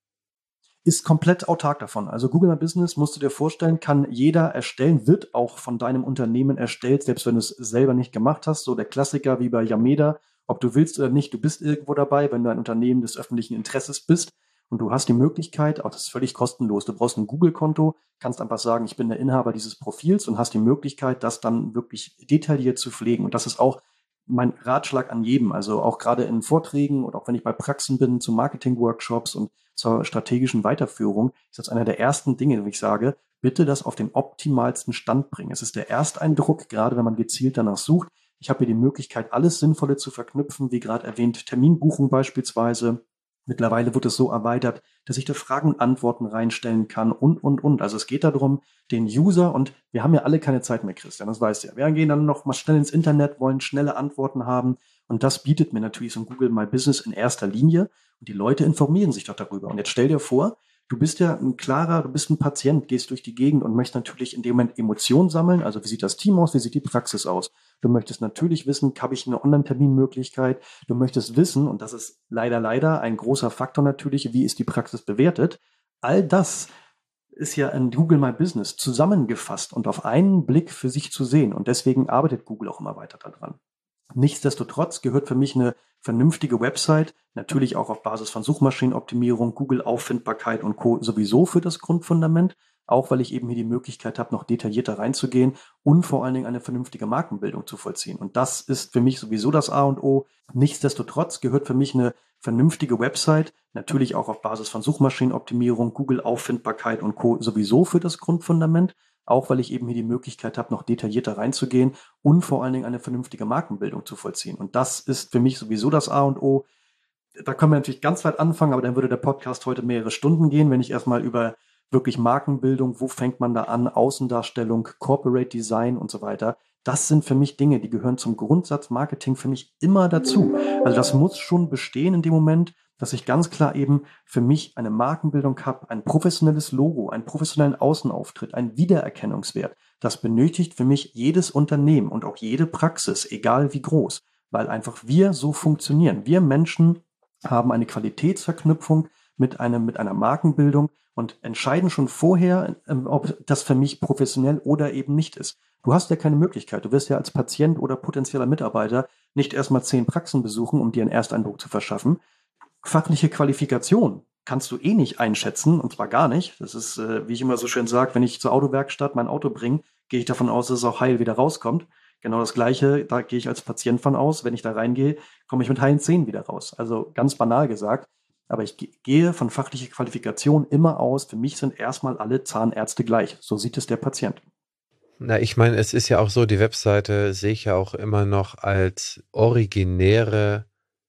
Ist komplett autark davon. Also Google My Business, musst du dir vorstellen, kann jeder erstellen, wird auch von deinem Unternehmen erstellt, selbst wenn du es selber nicht gemacht hast. So der Klassiker wie bei Yameda, ob du willst oder nicht, du bist irgendwo dabei, wenn du ein Unternehmen des öffentlichen Interesses bist und du hast die Möglichkeit, auch das ist völlig kostenlos, du brauchst ein Google-Konto, kannst einfach sagen, ich bin der Inhaber dieses Profils und hast die Möglichkeit, das dann wirklich detailliert zu pflegen. Und das ist auch mein Ratschlag an jedem, also auch gerade in Vorträgen und auch wenn ich bei Praxen bin, zu Marketing-Workshops und zur strategischen Weiterführung, ist das einer der ersten Dinge, wo ich sage, bitte das auf den optimalsten Stand bringen. Es ist der Ersteindruck, gerade wenn man gezielt danach sucht. Ich habe hier die Möglichkeit, alles Sinnvolle zu verknüpfen, wie gerade erwähnt, Terminbuchung beispielsweise. Mittlerweile wird es so erweitert, dass ich da Fragen und Antworten reinstellen kann und, und, und. Also es geht darum, den User, und wir haben ja alle keine Zeit mehr, Christian, das weißt du ja. Wir gehen dann noch mal schnell ins Internet, wollen schnelle Antworten haben. Und das bietet mir natürlich so ein Google My Business in erster Linie. Und die Leute informieren sich doch darüber. Und jetzt stell dir vor, du bist ja ein klarer, du bist ein Patient, gehst durch die Gegend und möchtest natürlich in dem Moment Emotionen sammeln. Also wie sieht das Team aus? Wie sieht die Praxis aus? Du möchtest natürlich wissen, habe ich eine Online-Terminmöglichkeit? Du möchtest wissen, und das ist leider, leider ein großer Faktor natürlich, wie ist die Praxis bewertet? All das ist ja in Google My Business zusammengefasst und auf einen Blick für sich zu sehen. Und deswegen arbeitet Google auch immer weiter daran. Nichtsdestotrotz gehört für mich eine vernünftige Website, natürlich auch auf Basis von Suchmaschinenoptimierung, Google-Auffindbarkeit und Co. sowieso für das Grundfundament, auch weil ich eben hier die Möglichkeit habe, noch detaillierter reinzugehen und vor allen Dingen eine vernünftige Markenbildung zu vollziehen. Und das ist für mich sowieso das A und O. Nichtsdestotrotz gehört für mich eine vernünftige Website, natürlich auch auf Basis von Suchmaschinenoptimierung, Google-Auffindbarkeit und Co. sowieso für das Grundfundament, auch weil ich eben hier die Möglichkeit habe, noch detaillierter reinzugehen und vor allen Dingen eine vernünftige Markenbildung zu vollziehen. Und das ist für mich sowieso das A und O. Da können wir natürlich ganz weit anfangen, aber dann würde der Podcast heute mehrere Stunden gehen, wenn ich erstmal über wirklich Markenbildung, wo fängt man da an, Außendarstellung, Corporate Design und so weiter. Das sind für mich Dinge, die gehören zum Grundsatz Marketing für mich immer dazu. Also das muss schon bestehen in dem Moment, dass ich ganz klar eben für mich eine Markenbildung habe, ein professionelles Logo, einen professionellen Außenauftritt, einen Wiedererkennungswert. Das benötigt für mich jedes Unternehmen und auch jede Praxis, egal wie groß, weil einfach wir so funktionieren. Wir Menschen haben eine Qualitätsverknüpfung mit einem, mit einer Markenbildung und entscheiden schon vorher, ob das für mich professionell oder eben nicht ist. Du hast ja keine Möglichkeit. Du wirst ja als Patient oder potenzieller Mitarbeiter nicht erstmal zehn Praxen besuchen, um dir einen Ersteindruck zu verschaffen. Fachliche Qualifikation kannst du eh nicht einschätzen, und zwar gar nicht. Das ist, äh, wie ich immer so schön sage, wenn ich zur Autowerkstatt mein Auto bringe, gehe ich davon aus, dass es auch heil wieder rauskommt. Genau das Gleiche, da gehe ich als Patient von aus. Wenn ich da reingehe, komme ich mit heilen Zähnen wieder raus. Also ganz banal gesagt. Aber ich ge- gehe von fachlicher Qualifikation immer aus. Für mich sind erstmal alle Zahnärzte gleich. So sieht es der Patient. Na, ich meine, es ist ja auch so, die Webseite sehe ich ja auch immer noch als originäre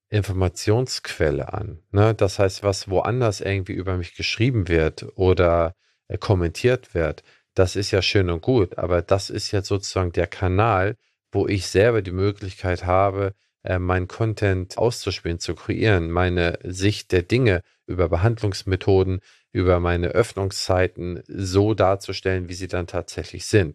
Informationsquelle an. Ne? Das heißt, was woanders irgendwie über mich geschrieben wird oder äh, kommentiert wird, das ist ja schön und gut, aber das ist jetzt sozusagen der Kanal, wo ich selber die Möglichkeit habe, äh, meinen Content auszuspielen, zu kreieren, meine Sicht der Dinge über Behandlungsmethoden, über meine Öffnungszeiten so darzustellen, wie sie dann tatsächlich sind.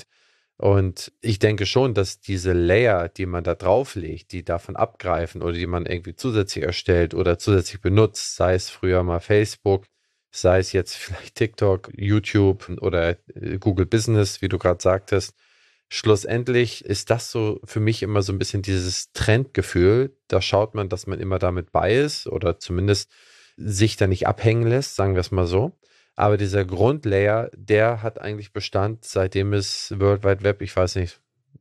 Und ich denke schon, dass diese Layer, die man da drauflegt, die davon abgreifen oder die man irgendwie zusätzlich erstellt oder zusätzlich benutzt, sei es früher mal Facebook, sei es jetzt vielleicht TikTok, YouTube oder äh, Google Business, wie du gerade sagtest, schlussendlich ist das so für mich immer so ein bisschen dieses Trendgefühl. Da schaut man, dass man immer damit bei ist oder zumindest sich da nicht abhängen lässt, sagen wir es mal so. Aber dieser Grundlayer, der hat eigentlich Bestand, seitdem es World Wide Web, ich weiß nicht,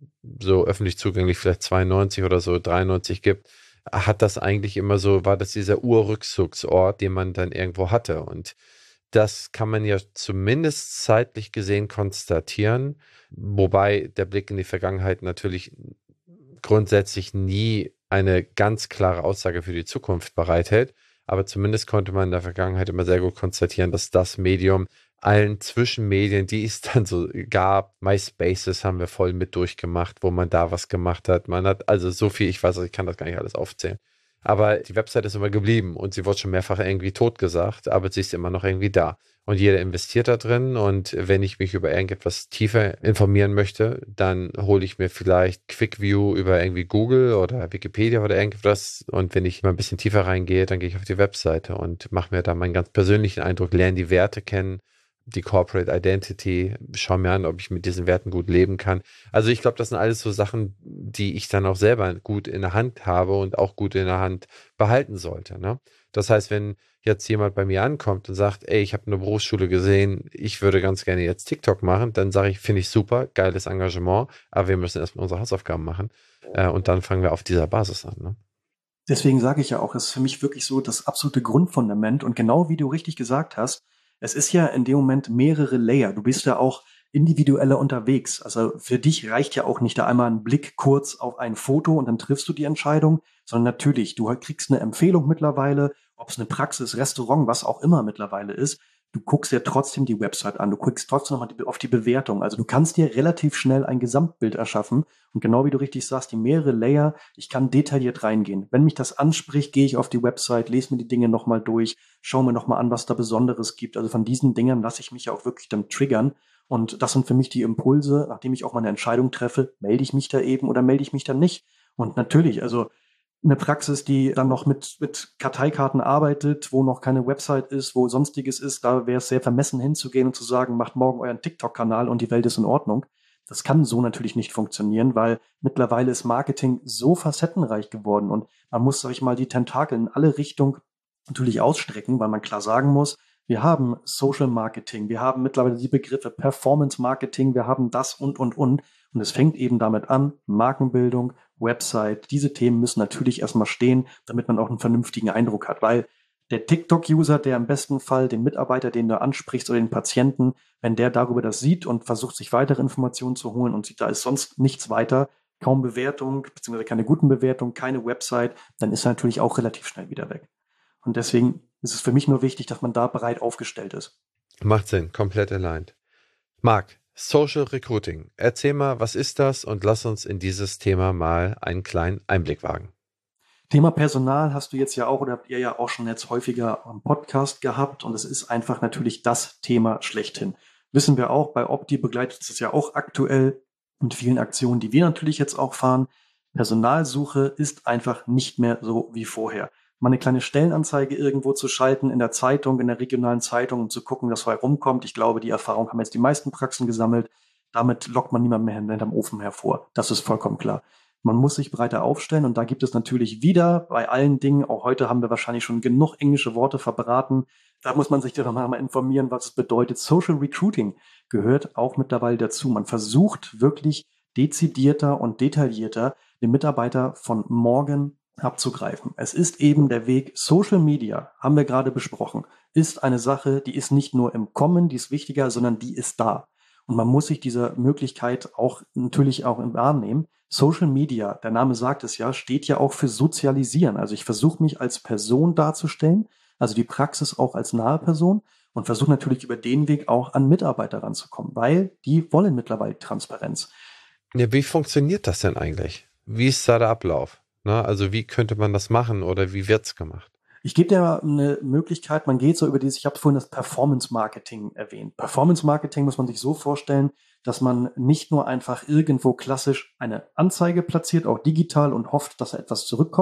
so öffentlich zugänglich vielleicht zweiundneunzig oder so dreiundneunzig gibt, hat das eigentlich immer so, war das dieser Urrückzugsort, den man dann irgendwo hatte. Und das kann man ja zumindest zeitlich gesehen konstatieren, wobei der Blick in die Vergangenheit natürlich grundsätzlich nie eine ganz klare Aussage für die Zukunft bereithält. Aber zumindest konnte man in der Vergangenheit immer sehr gut konstatieren, dass das Medium allen Zwischenmedien, die es dann so gab, MySpaces haben wir voll mit durchgemacht, wo man da was gemacht hat. Man hat also so viel, ich weiß, ich kann das gar nicht alles aufzählen. Aber die Website ist immer geblieben und sie wurde schon mehrfach irgendwie totgesagt, aber sie ist immer noch irgendwie da. Und jeder investiert da drin und wenn ich mich über irgendetwas tiefer informieren möchte, dann hole ich mir vielleicht QuickView über irgendwie Google oder Wikipedia oder irgendwas und wenn ich mal ein bisschen tiefer reingehe, dann gehe ich auf die Webseite und mache mir da meinen ganz persönlichen Eindruck, lerne die Werte kennen, die Corporate Identity, schaue mir an, ob ich mit diesen Werten gut leben kann. Also ich glaube, das sind alles so Sachen, die ich dann auch selber gut in der Hand habe und auch gut in der Hand behalten sollte. Ne? Das heißt, wenn jetzt jemand bei mir ankommt und sagt, ey, ich habe eine Berufsschule gesehen, ich würde ganz gerne jetzt TikTok machen, dann sage ich, finde ich super, geiles Engagement, aber wir müssen erstmal unsere Hausaufgaben machen äh, und dann fangen wir auf dieser Basis an. Ne? Deswegen sage ich ja auch, es ist für mich wirklich so das absolute Grundfundament und genau wie du richtig gesagt hast, es ist ja in dem Moment mehrere Layer. Du bist ja auch individueller unterwegs. Also für dich reicht ja auch nicht da einmal ein Blick kurz auf ein Foto und dann triffst du die Entscheidung, sondern natürlich, du kriegst eine Empfehlung mittlerweile, ob es eine Praxis, Restaurant, was auch immer mittlerweile ist. Du guckst ja trotzdem die Website an, du guckst trotzdem nochmal auf die Bewertung. Also du kannst dir relativ schnell ein Gesamtbild erschaffen. Und genau wie du richtig sagst, die mehrere Layer, ich kann detailliert reingehen. Wenn mich das anspricht, gehe ich auf die Website, lese mir die Dinge nochmal durch, schaue mir nochmal an, was da Besonderes gibt. Also von diesen Dingen lasse ich mich ja auch wirklich dann triggern. Und das sind für mich die Impulse, nachdem ich auch meine Entscheidung treffe, melde ich mich da eben oder melde ich mich dann nicht. Und natürlich, also eine Praxis, die dann noch mit, mit Karteikarten arbeitet, wo noch keine Website ist, wo sonstiges ist, da wäre es sehr vermessen hinzugehen und zu sagen, macht morgen euren TikTok-Kanal und die Welt ist in Ordnung. Das kann so natürlich nicht funktionieren, weil mittlerweile ist Marketing so facettenreich geworden und man muss, sag ich mal, die Tentakel in alle Richtungen natürlich ausstrecken, weil man klar sagen muss, wir haben Social Marketing, wir haben mittlerweile die Begriffe Performance Marketing, wir haben das und, und, und. Und es fängt eben damit an, Markenbildung, Website, diese Themen müssen natürlich erstmal stehen, damit man auch einen vernünftigen Eindruck hat, weil der TikTok-User, der im besten Fall den Mitarbeiter, den du ansprichst oder den Patienten, wenn der darüber das sieht und versucht, sich weitere Informationen zu holen und sieht, da ist sonst nichts weiter, kaum Bewertung, beziehungsweise keine guten Bewertungen, keine Website, dann ist er natürlich auch relativ schnell wieder weg. Und deswegen ist es für mich nur wichtig, dass man da bereit aufgestellt ist. Macht Sinn, komplett aligned. Marc, Social Recruiting. Erzähl mal, was ist das und lass uns in dieses Thema mal einen kleinen Einblick wagen. Thema Personal hast du jetzt ja auch oder habt ihr ja auch schon jetzt häufiger am Podcast gehabt und es ist einfach natürlich das Thema schlechthin. Wissen wir auch, bei Opti begleitet es ja auch aktuell mit vielen Aktionen, die wir natürlich jetzt auch fahren. Personalsuche ist einfach nicht mehr so wie vorher. Mal eine kleine Stellenanzeige irgendwo zu schalten, in der Zeitung, in der regionalen Zeitung und zu gucken, was herumkommt. Ich glaube, die Erfahrung haben jetzt die meisten Praxen gesammelt. Damit lockt man niemanden mehr hinterm Ofen hervor. Das ist vollkommen klar. Man muss sich breiter aufstellen und da gibt es natürlich wieder bei allen Dingen, auch heute haben wir wahrscheinlich schon genug englische Worte verbraten, da muss man sich dann mal informieren, was es bedeutet. Social Recruiting gehört auch mittlerweile dazu. Man versucht wirklich dezidierter und detaillierter den Mitarbeiter von morgen abzugreifen. Es ist eben der Weg, Social Media, haben wir gerade besprochen, ist eine Sache, die ist nicht nur im Kommen, die ist wichtiger, sondern die ist da. Und man muss sich dieser Möglichkeit auch natürlich auch im Arm nehmen. Social Media, der Name sagt es ja, steht ja auch für Sozialisieren. Also ich versuche mich als Person darzustellen, also die Praxis auch als nahe Person und versuche natürlich über den Weg auch an Mitarbeiter ranzukommen, weil die wollen mittlerweile Transparenz. Ja, wie funktioniert das denn eigentlich? Wie ist da der Ablauf? Na, also wie könnte man das machen oder wie wird's gemacht? Ich gebe dir eine Möglichkeit, man geht so über dieses, ich habe vorhin das Performance-Marketing erwähnt. Performance-Marketing muss man sich so vorstellen, dass man nicht nur einfach irgendwo klassisch eine Anzeige platziert, auch digital und hofft, dass da etwas zurückkommt,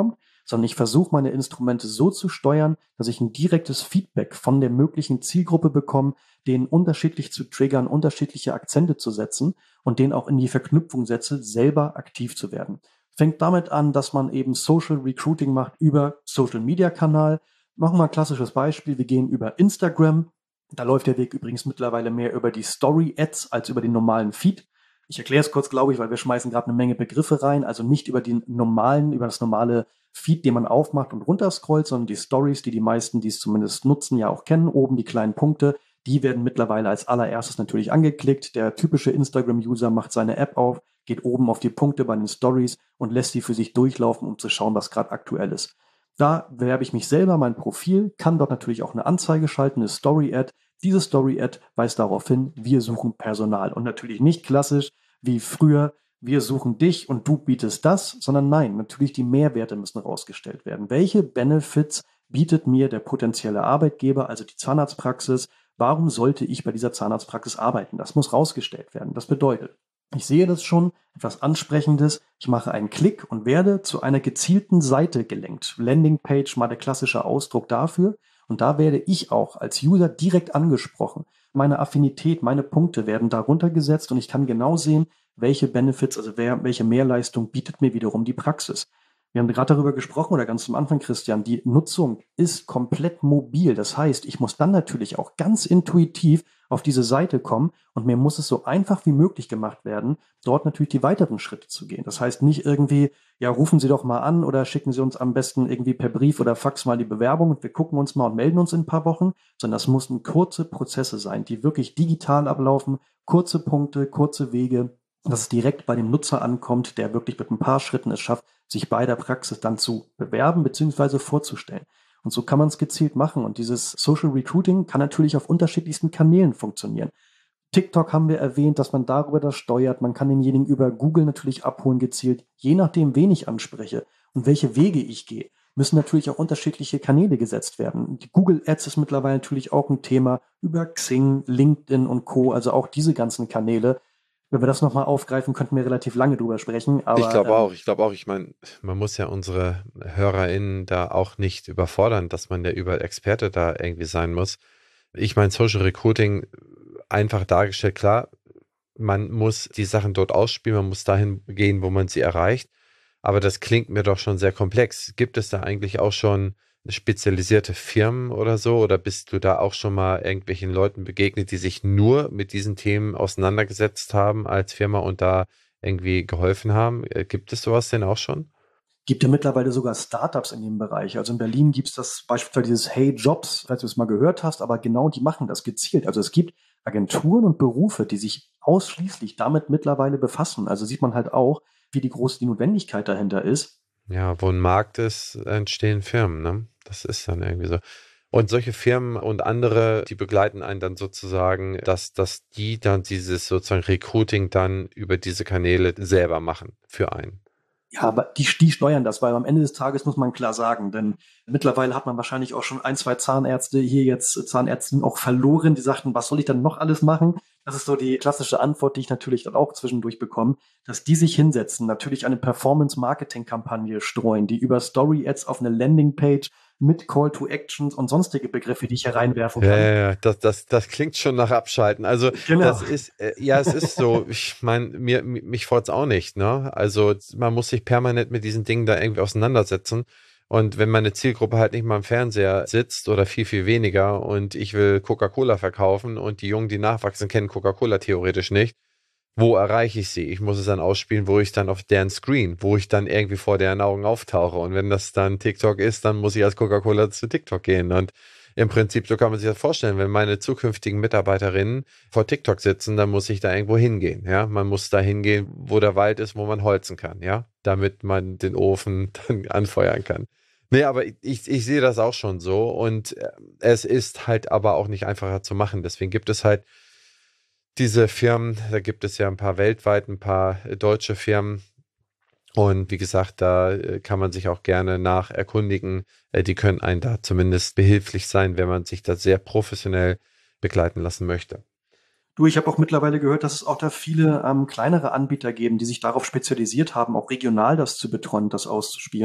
sondern ich versuche meine Instrumente so zu steuern, dass ich ein direktes Feedback von der möglichen Zielgruppe bekomme, denen unterschiedlich zu triggern, unterschiedliche Akzente zu setzen und denen auch in die Verknüpfung setze, selber aktiv zu werden. Fängt damit an, dass man eben Social Recruiting macht über Social Media Kanal. Machen wir ein klassisches Beispiel. Wir gehen über Instagram. Da läuft der Weg übrigens mittlerweile mehr über die Story Ads als über den normalen Feed. Ich erkläre es kurz, glaube ich, weil wir schmeißen gerade eine Menge Begriffe rein. Also nicht über den normalen, über das normale Feed, den man aufmacht und runterscrollt, sondern die Stories, die die meisten, die es zumindest nutzen, ja auch kennen. Oben die kleinen Punkte. Die werden mittlerweile als allererstes natürlich angeklickt. Der typische Instagram-User macht seine App auf, geht oben auf die Punkte bei den Stories und lässt sie für sich durchlaufen, um zu schauen, was gerade aktuell ist. Da bewerbe ich mich selber, mein Profil, kann dort natürlich auch eine Anzeige schalten, eine Story-Ad. Diese Story-Ad weist darauf hin, wir suchen Personal. Und natürlich nicht klassisch wie früher, wir suchen dich und du bietest das, sondern nein, natürlich die Mehrwerte müssen rausgestellt werden. Welche Benefits bietet mir der potenzielle Arbeitgeber, also die Zahnarztpraxis? Warum sollte ich bei dieser Zahnarztpraxis arbeiten? Das muss rausgestellt werden. Das bedeutet, ich sehe das schon, etwas Ansprechendes. Ich mache einen Klick und werde zu einer gezielten Seite gelenkt. Landingpage, mal der klassische Ausdruck dafür. Und da werde ich auch als User direkt angesprochen. Meine Affinität, meine Punkte werden darunter gesetzt und ich kann genau sehen, welche Benefits, also wer, welche Mehrleistung bietet mir wiederum die Praxis. Wir haben gerade darüber gesprochen, oder ganz am Anfang, Christian, die Nutzung ist komplett mobil. Das heißt, ich muss dann natürlich auch ganz intuitiv auf diese Seite kommen und mir muss es so einfach wie möglich gemacht werden, dort natürlich die weiteren Schritte zu gehen. Das heißt nicht irgendwie, ja, rufen Sie doch mal an oder schicken Sie uns am besten irgendwie per Brief oder Fax mal die Bewerbung und wir gucken uns mal und melden uns in ein paar Wochen, sondern das mussten kurze Prozesse sein, die wirklich digital ablaufen, kurze Punkte, kurze Wege, dass es direkt bei dem Nutzer ankommt, der wirklich mit ein paar Schritten es schafft, sich bei der Praxis dann zu bewerben bzw. vorzustellen. Und so kann man es gezielt machen. Und dieses Social Recruiting kann natürlich auf unterschiedlichsten Kanälen funktionieren. TikTok haben wir erwähnt, dass man darüber das steuert. Man kann denjenigen über Google natürlich abholen gezielt. Je nachdem, wen ich anspreche und welche Wege ich gehe, müssen natürlich auch unterschiedliche Kanäle gesetzt werden. Die Google Ads ist mittlerweile natürlich auch ein Thema über Xing, LinkedIn und Co. Also auch diese ganzen Kanäle. Wenn wir das nochmal aufgreifen, könnten wir relativ lange drüber sprechen. Aber, ich glaube ähm, auch, ich glaube auch, ich meine, man muss ja unsere HörerInnen da auch nicht überfordern, dass man ja überall Experte da irgendwie sein muss. Ich meine, Social Recruiting, einfach dargestellt, klar, man muss die Sachen dort ausspielen, man muss dahin gehen, wo man sie erreicht. Aber das klingt mir doch schon sehr komplex. Gibt es da eigentlich auch schon spezialisierte Firmen oder so? Oder bist du da auch schon mal irgendwelchen Leuten begegnet, die sich nur mit diesen Themen auseinandergesetzt haben als Firma und da irgendwie geholfen haben? Gibt es sowas denn auch schon? Gibt ja mittlerweile sogar Startups in dem Bereich. Also in Berlin gibt es das beispielsweise dieses Hey Jobs, falls du es mal gehört hast, aber genau die machen das gezielt. Also es gibt Agenturen und Berufe, die sich ausschließlich damit mittlerweile befassen. Also sieht man halt auch, wie die große die Notwendigkeit dahinter ist. Ja, wo ein Markt ist, entstehen Firmen, ne? Das ist dann irgendwie so. Und solche Firmen und andere, die begleiten einen dann sozusagen, dass, dass die dann dieses sozusagen Recruiting dann über diese Kanäle selber machen für einen. Ja, aber die, die steuern das, weil am Ende des Tages muss man klar sagen, denn mittlerweile hat man wahrscheinlich auch schon ein, zwei Zahnärzte hier jetzt, Zahnärztinnen auch verloren, die sagten, was soll ich dann noch alles machen? Das ist so die klassische Antwort, die ich natürlich dann auch zwischendurch bekomme, dass die sich hinsetzen, natürlich eine Performance-Marketing-Kampagne streuen, die über Story-Ads auf eine Landingpage mit Call to Actions und sonstige Begriffe, die ich hier reinwerfen kann. Ja, ja, ja, das, das, das klingt schon nach Abschalten. Also Genau. das ist, äh, ja, es ist so, ich meine, mir, mich freut's auch nicht, ne? Also man muss sich permanent mit diesen Dingen da irgendwie auseinandersetzen. Und wenn meine Zielgruppe halt nicht mal im Fernseher sitzt oder viel, viel weniger und ich will Coca-Cola verkaufen und die Jungen, die nachwachsen, kennen Coca-Cola theoretisch nicht, wo erreiche ich sie? Ich muss es dann ausspielen, wo ich dann auf deren Screen, wo ich dann irgendwie vor deren Augen auftauche. Und wenn das dann TikTok ist, dann muss ich als Coca-Cola zu TikTok gehen. Und im Prinzip, so kann man sich das vorstellen, wenn meine zukünftigen Mitarbeiterinnen vor TikTok sitzen, dann muss ich da irgendwo hingehen. Ja, man muss da hingehen, wo der Wald ist, wo man holzen kann, ja, damit man den Ofen dann anfeuern kann. Nee, aber ich, ich sehe das auch schon so. Und es ist halt aber auch nicht einfacher zu machen. Deswegen gibt es halt diese Firmen, da gibt es ja ein paar weltweit, ein paar deutsche Firmen. Und wie gesagt, da kann man sich auch gerne nach erkundigen. Die können einen da zumindest behilflich sein, wenn man sich da sehr professionell begleiten lassen möchte. Du, ich habe auch mittlerweile gehört, dass es auch da viele ähm, kleinere Anbieter geben, die sich darauf spezialisiert haben, auch regional das zu betreuen, das auszuspielen.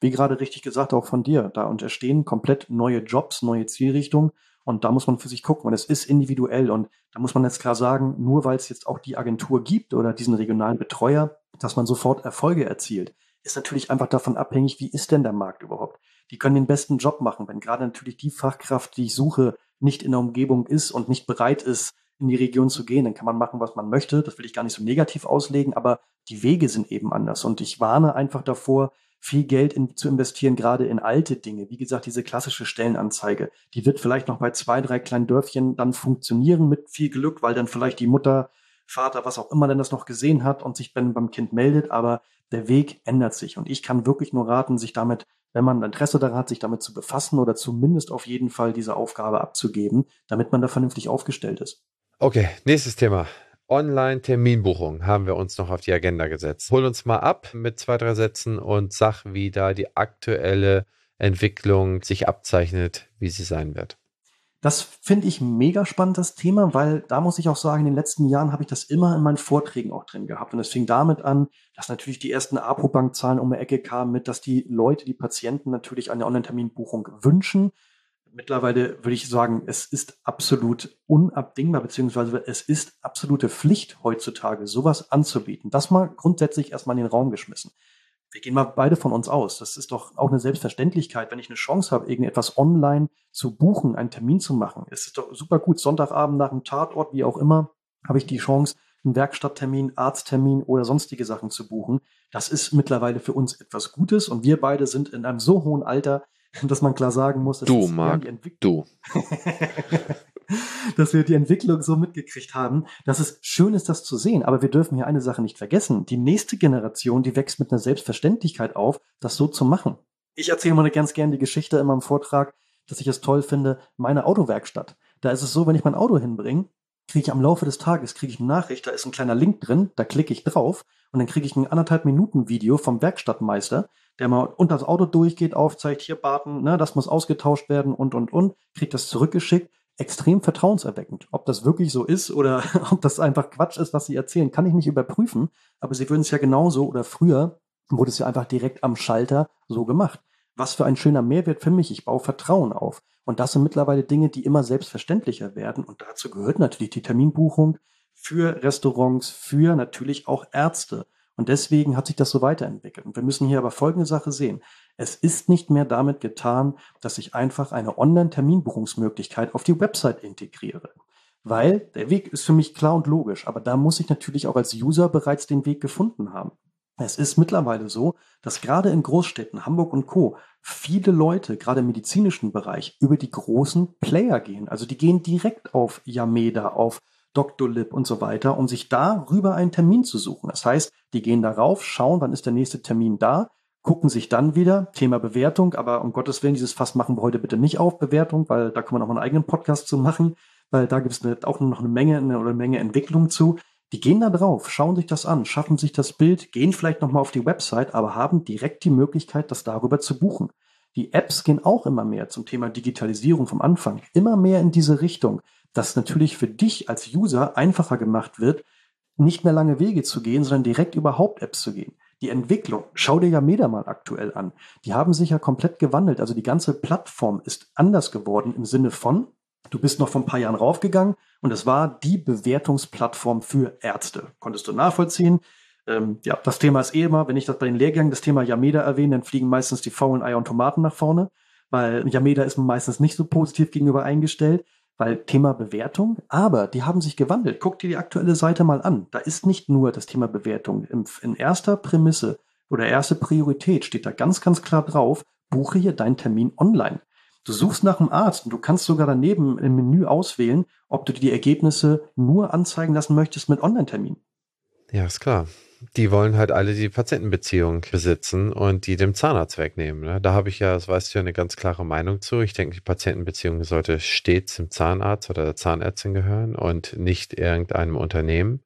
wie gerade richtig gesagt, auch von dir, da entstehen komplett neue Jobs, neue Zielrichtungen und da muss man für sich gucken und es ist individuell und da muss man jetzt klar sagen, nur weil es jetzt auch die Agentur gibt oder diesen regionalen Betreuer, dass man sofort Erfolge erzielt, ist natürlich einfach davon abhängig, wie ist denn der Markt überhaupt? Die können den besten Job machen, wenn gerade natürlich die Fachkraft, die ich suche, nicht in der Umgebung ist und nicht bereit ist, in die Region zu gehen, dann kann man machen, was man möchte. Das will ich gar nicht so negativ auslegen, aber die Wege sind eben anders. Und ich warne einfach davor, viel Geld in, zu investieren, gerade in alte Dinge. Wie gesagt, diese klassische Stellenanzeige, die wird vielleicht noch bei zwei, drei kleinen Dörfchen dann funktionieren mit viel Glück, weil dann vielleicht die Mutter, Vater, was auch immer denn das noch gesehen hat und sich dann beim Kind meldet. Aber der Weg ändert sich. Und ich kann wirklich nur raten, sich damit, wenn man Interesse daran hat, sich damit zu befassen oder zumindest auf jeden Fall diese Aufgabe abzugeben, damit man da vernünftig aufgestellt ist. Okay, nächstes Thema. Online-Terminbuchung haben wir uns noch auf die Agenda gesetzt. Hol uns mal ab mit zwei, drei Sätzen und sag, wie da die aktuelle Entwicklung sich abzeichnet, wie sie sein wird. Das finde ich ein mega spannendes Thema, weil da muss ich auch sagen, in den letzten Jahren habe ich das immer in meinen Vorträgen auch drin gehabt. Und es fing damit an, dass natürlich die ersten Apobank-Zahlen um die Ecke kamen mit, dass die Leute, die Patienten natürlich eine Online-Terminbuchung wünschen. Mittlerweile würde ich sagen, es ist absolut unabdingbar, beziehungsweise es ist absolute Pflicht heutzutage, sowas anzubieten. Das mal grundsätzlich erstmal in den Raum geschmissen. Wir gehen mal beide von uns aus. Das ist doch auch eine Selbstverständlichkeit, wenn ich eine Chance habe, irgendetwas online zu buchen, einen Termin zu machen. Es ist doch super gut. Sonntagabend nach dem Tatort, wie auch immer, habe ich die Chance, einen Werkstatttermin, Arzttermin oder sonstige Sachen zu buchen. Das ist mittlerweile für uns etwas Gutes und wir beide sind in einem so hohen Alter, dass man klar sagen muss, dass Du, ist Marc, die Entwicklung, du. dass wir die Entwicklung so mitgekriegt haben, dass es schön ist, das zu sehen. Aber wir dürfen hier eine Sache nicht vergessen. Die nächste Generation, die wächst mit einer Selbstverständlichkeit auf, das so zu machen. Ich erzähle mal ganz gern die Geschichte in meinem Vortrag, dass ich es toll finde, meine Autowerkstatt. Da ist es so, wenn ich mein Auto hinbringe, kriege ich am Laufe des Tages kriege ich eine Nachricht, da ist ein kleiner Link drin, da klicke ich drauf und dann kriege ich ein anderthalb Minuten Video vom Werkstattmeister, der mal unter das Auto durchgeht, aufzeigt, hier Barten, ne, das muss ausgetauscht werden und, und, und, kriegt das zurückgeschickt. Extrem vertrauenserweckend. Ob das wirklich so ist oder ob das einfach Quatsch ist, was sie erzählen, kann ich nicht überprüfen. Aber sie würden es ja genauso oder früher wurde es ja einfach direkt am Schalter so gemacht. Was für ein schöner Mehrwert für mich. Ich baue Vertrauen auf. Und das sind mittlerweile Dinge, die immer selbstverständlicher werden. Und dazu gehört natürlich die Terminbuchung für Restaurants, für natürlich auch Ärzte. Und deswegen hat sich das so weiterentwickelt. Und wir müssen hier aber folgende Sache sehen. Es ist nicht mehr damit getan, dass ich einfach eine Online-Terminbuchungsmöglichkeit auf die Website integriere. Weil der Weg ist für mich klar und logisch, aber da muss ich natürlich auch als User bereits den Weg gefunden haben. Es ist mittlerweile so, dass gerade in Großstädten, Hamburg und Co., viele Leute, gerade im medizinischen Bereich, über die großen Player gehen. Also die gehen direkt auf Yameda, auf Doctolib und so weiter, um sich darüber einen Termin zu suchen. Das heißt, die gehen darauf, schauen, wann ist der nächste Termin da, gucken sich dann wieder, Thema Bewertung, aber um Gottes Willen, dieses Fass machen wir heute bitte nicht auf, Bewertung, weil da können wir noch einen eigenen Podcast zu machen, weil da gibt es auch noch eine Menge eine, oder eine Menge Entwicklung zu. Die gehen da drauf, schauen sich das an, schaffen sich das Bild, gehen vielleicht nochmal auf die Website, aber haben direkt die Möglichkeit, das darüber zu buchen. Die Apps gehen auch immer mehr zum Thema Digitalisierung vom Anfang, immer mehr in diese Richtung, dass natürlich für dich als User einfacher gemacht wird, nicht mehr lange Wege zu gehen, sondern direkt über Haupt-Apps zu gehen. Die Entwicklung, schau dir Yameda mal aktuell an, die haben sich ja komplett gewandelt. Also die ganze Plattform ist anders geworden im Sinne von, du bist noch vor ein paar Jahren raufgegangen und es war die Bewertungsplattform für Ärzte. Konntest du nachvollziehen? Ähm, ja, das Thema ist eh immer, wenn ich das bei den Lehrgängen das Thema Yameda erwähne, dann fliegen meistens die faulen Eier und Tomaten nach vorne, weil Yameda ist meistens nicht so positiv gegenüber eingestellt. Weil Thema Bewertung, aber die haben sich gewandelt. Guck dir die aktuelle Seite mal an. Da ist nicht nur das Thema Bewertung. In, in erster Prämisse oder erste Priorität steht da ganz, ganz klar drauf, buche hier deinen Termin online. Du suchst nach einem Arzt und du kannst sogar daneben im Menü auswählen, ob du dir die Ergebnisse nur anzeigen lassen möchtest mit Online-Termin. Ja, ist klar. Die wollen halt alle die Patientenbeziehung besitzen und die dem Zahnarzt wegnehmen. Ne? Da habe ich ja, das weißt du ja, eine ganz klare Meinung zu. Ich denke, die Patientenbeziehung sollte stets dem Zahnarzt oder der Zahnärztin gehören und nicht irgendeinem Unternehmen.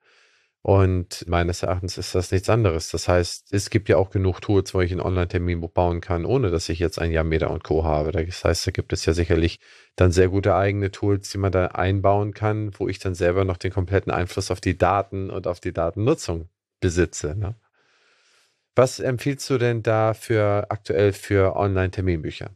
Und meines Erachtens ist das nichts anderes. Das heißt, es gibt ja auch genug Tools, wo ich einen Online-Terminbuch bauen kann, ohne dass ich jetzt ein Yameda und Co. habe. Das heißt, da gibt es ja sicherlich dann sehr gute eigene Tools, die man da einbauen kann, wo ich dann selber noch den kompletten Einfluss auf die Daten und auf die Datennutzung besitze. Ne? Was empfiehlst du denn da für aktuell für Online-Terminbücher?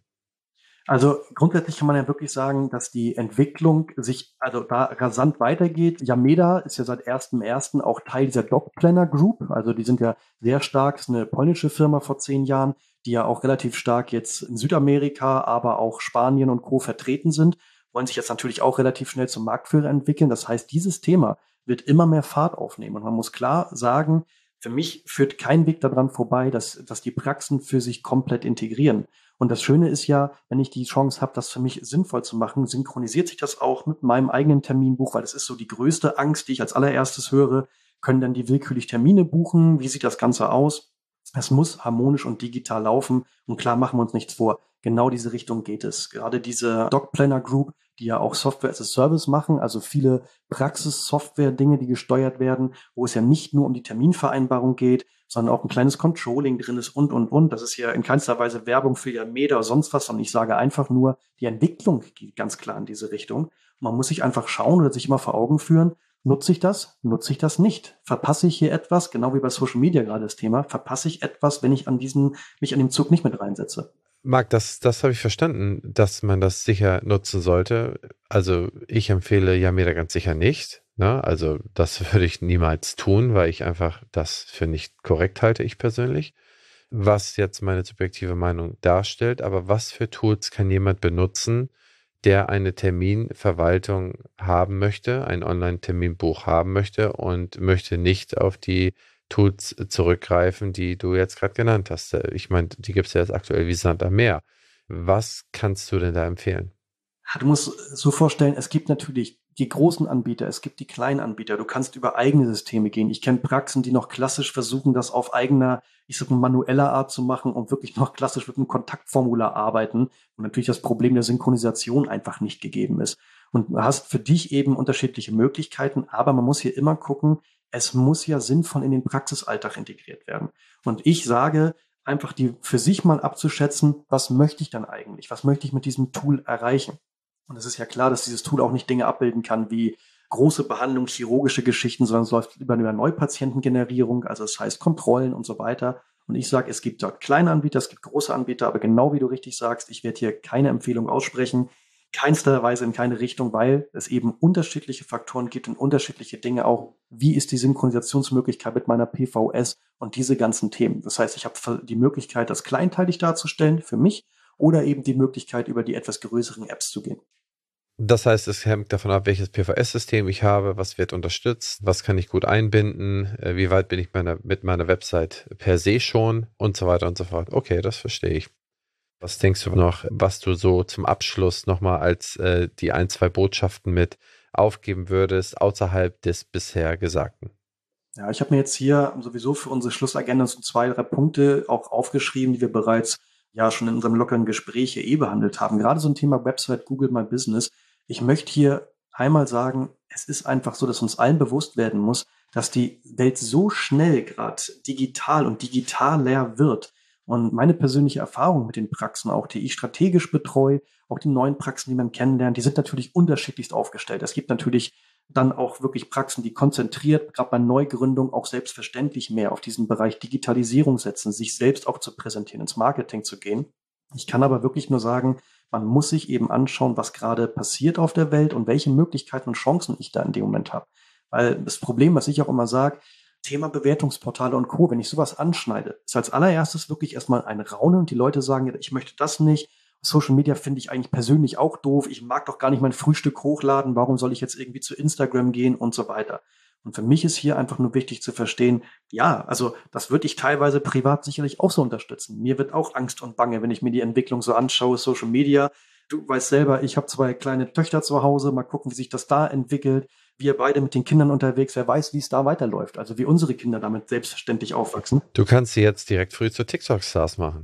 Also grundsätzlich kann man ja wirklich sagen, dass die Entwicklung sich also da rasant weitergeht. Yameda ist ja seit ersten ersten auch Teil dieser Dog Planner Group. Also die sind ja sehr stark, ist eine polnische Firma vor zehn Jahren, die ja auch relativ stark jetzt in Südamerika, aber auch Spanien und Co. vertreten sind, wollen sich jetzt natürlich auch relativ schnell zum Marktführer entwickeln. Das heißt, dieses Thema wird immer mehr Fahrt aufnehmen. Und man muss klar sagen, für mich führt kein Weg daran vorbei, dass, dass die Praxen für sich komplett integrieren. Und das Schöne ist ja, wenn ich die Chance habe, das für mich sinnvoll zu machen, synchronisiert sich das auch mit meinem eigenen Terminbuch, weil das ist so die größte Angst, die ich als allererstes höre. Können dann die willkürlich Termine buchen? Wie sieht das Ganze aus? Es muss harmonisch und digital laufen. Und klar, machen wir uns nichts vor. Genau diese Richtung geht es. Gerade diese Doc Planner Group, die ja auch Software as a Service machen, also viele Praxis-Software-Dinge, die gesteuert werden, wo es ja nicht nur um die Terminvereinbarung geht, sondern auch ein kleines Controlling drin ist und, und, und. Das ist ja in keinster Weise Werbung für Yameda oder sonst was, sondern ich sage einfach nur, die Entwicklung geht ganz klar in diese Richtung. Und man muss sich einfach schauen oder sich immer vor Augen führen, nutze ich das, nutze ich das nicht? Verpasse ich hier etwas, genau wie bei Social Media gerade das Thema, verpasse ich etwas, wenn ich an diesen, mich an dem Zug nicht mit reinsetze? Marc, das, das habe ich verstanden, dass man das sicher nutzen sollte. Also ich empfehle Yameda ganz sicher nicht. Ne? Also das würde ich niemals tun, weil ich einfach das für nicht korrekt halte, ich persönlich. Was jetzt meine subjektive Meinung darstellt, aber was für Tools kann jemand benutzen, der eine Terminverwaltung haben möchte, ein Online-Terminbuch haben möchte und möchte nicht auf die Tools zurückgreifen, die du jetzt gerade genannt hast. Ich meine, die gibt es ja jetzt aktuell wie Sand am Meer. Was kannst du denn da empfehlen? Du musst so vorstellen, es gibt natürlich die großen Anbieter, es gibt die kleinen Anbieter. Du kannst über eigene Systeme gehen. Ich kenne Praxen, die noch klassisch versuchen, das auf eigener, ich sag mal, manueller Art zu machen und wirklich noch klassisch mit einem Kontaktformular arbeiten. Und natürlich das Problem der Synchronisation einfach nicht gegeben ist. Und du hast für dich eben unterschiedliche Möglichkeiten, aber man muss hier immer gucken, es muss ja sinnvoll in den Praxisalltag integriert werden. Und ich sage, einfach die für sich mal abzuschätzen, was möchte ich dann eigentlich? Was möchte ich mit diesem Tool erreichen? Und es ist ja klar, dass dieses Tool auch nicht Dinge abbilden kann wie große Behandlung, chirurgische Geschichten, sondern es läuft über eine Neupatientengenerierung, also das heißt Kontrollen und so weiter. Und ich sage, es gibt dort kleine Anbieter, es gibt große Anbieter, aber genau wie du richtig sagst, ich werde hier keine Empfehlung aussprechen, keinster Weise in keine Richtung, weil es eben unterschiedliche Faktoren gibt und unterschiedliche Dinge auch. Wie ist die Synchronisationsmöglichkeit mit meiner P V S und diese ganzen Themen? Das heißt, ich habe die Möglichkeit, das kleinteilig darzustellen für mich oder eben die Möglichkeit, über die etwas größeren Apps zu gehen. Das heißt, es hängt davon ab, welches P V S-System ich habe, was wird unterstützt, was kann ich gut einbinden, äh, wie weit bin ich meiner, mit meiner Website per se schon und so weiter und so fort. Okay, das verstehe ich. Was denkst du noch, was du so zum Abschluss nochmal als äh, die ein, zwei Botschaften mit aufgeben würdest, außerhalb des bisher Gesagten? Ja, ich habe mir jetzt hier sowieso für unsere Schlussagenda so zwei, drei Punkte auch aufgeschrieben, die wir bereits ja schon in unserem lockeren Gespräch hier eh behandelt haben. Gerade so ein Thema Website, Google My Business. Ich möchte hier einmal sagen, es ist einfach so, dass uns allen bewusst werden muss, dass die Welt so schnell gerade digital und digitaler wird. Und meine persönliche Erfahrung mit den Praxen, auch die ich strategisch betreue, auch die neuen Praxen, die man kennenlernt, die sind natürlich unterschiedlichst aufgestellt. Es gibt natürlich dann auch wirklich Praxen, die konzentriert, gerade bei Neugründung, auch selbstverständlich mehr auf diesen Bereich Digitalisierung setzen, sich selbst auch zu präsentieren, ins Marketing zu gehen. Ich kann aber wirklich nur sagen, man muss sich eben anschauen, was gerade passiert auf der Welt und welche Möglichkeiten und Chancen ich da in dem Moment habe. Weil das Problem, was ich auch immer sage, Thema Bewertungsportale und Co., wenn ich sowas anschneide, ist als allererstes wirklich erstmal ein Raunen und die Leute sagen, ich möchte das nicht. Social Media finde ich eigentlich persönlich auch doof. Ich mag doch gar nicht mein Frühstück hochladen. Warum soll ich jetzt irgendwie zu Instagram gehen und so weiter? Und für mich ist hier einfach nur wichtig zu verstehen, ja, also das würde ich teilweise privat sicherlich auch so unterstützen. Mir wird auch Angst und Bange, wenn ich mir die Entwicklung so anschaue, Social Media. Du weißt selber, ich habe zwei kleine Töchter zu Hause. Mal gucken, wie sich das da entwickelt. Wir beide mit den Kindern unterwegs. Wer weiß, wie es da weiterläuft. Also wie unsere Kinder damit selbstverständlich aufwachsen. Du kannst sie jetzt direkt früh zu TikTok-Stars machen.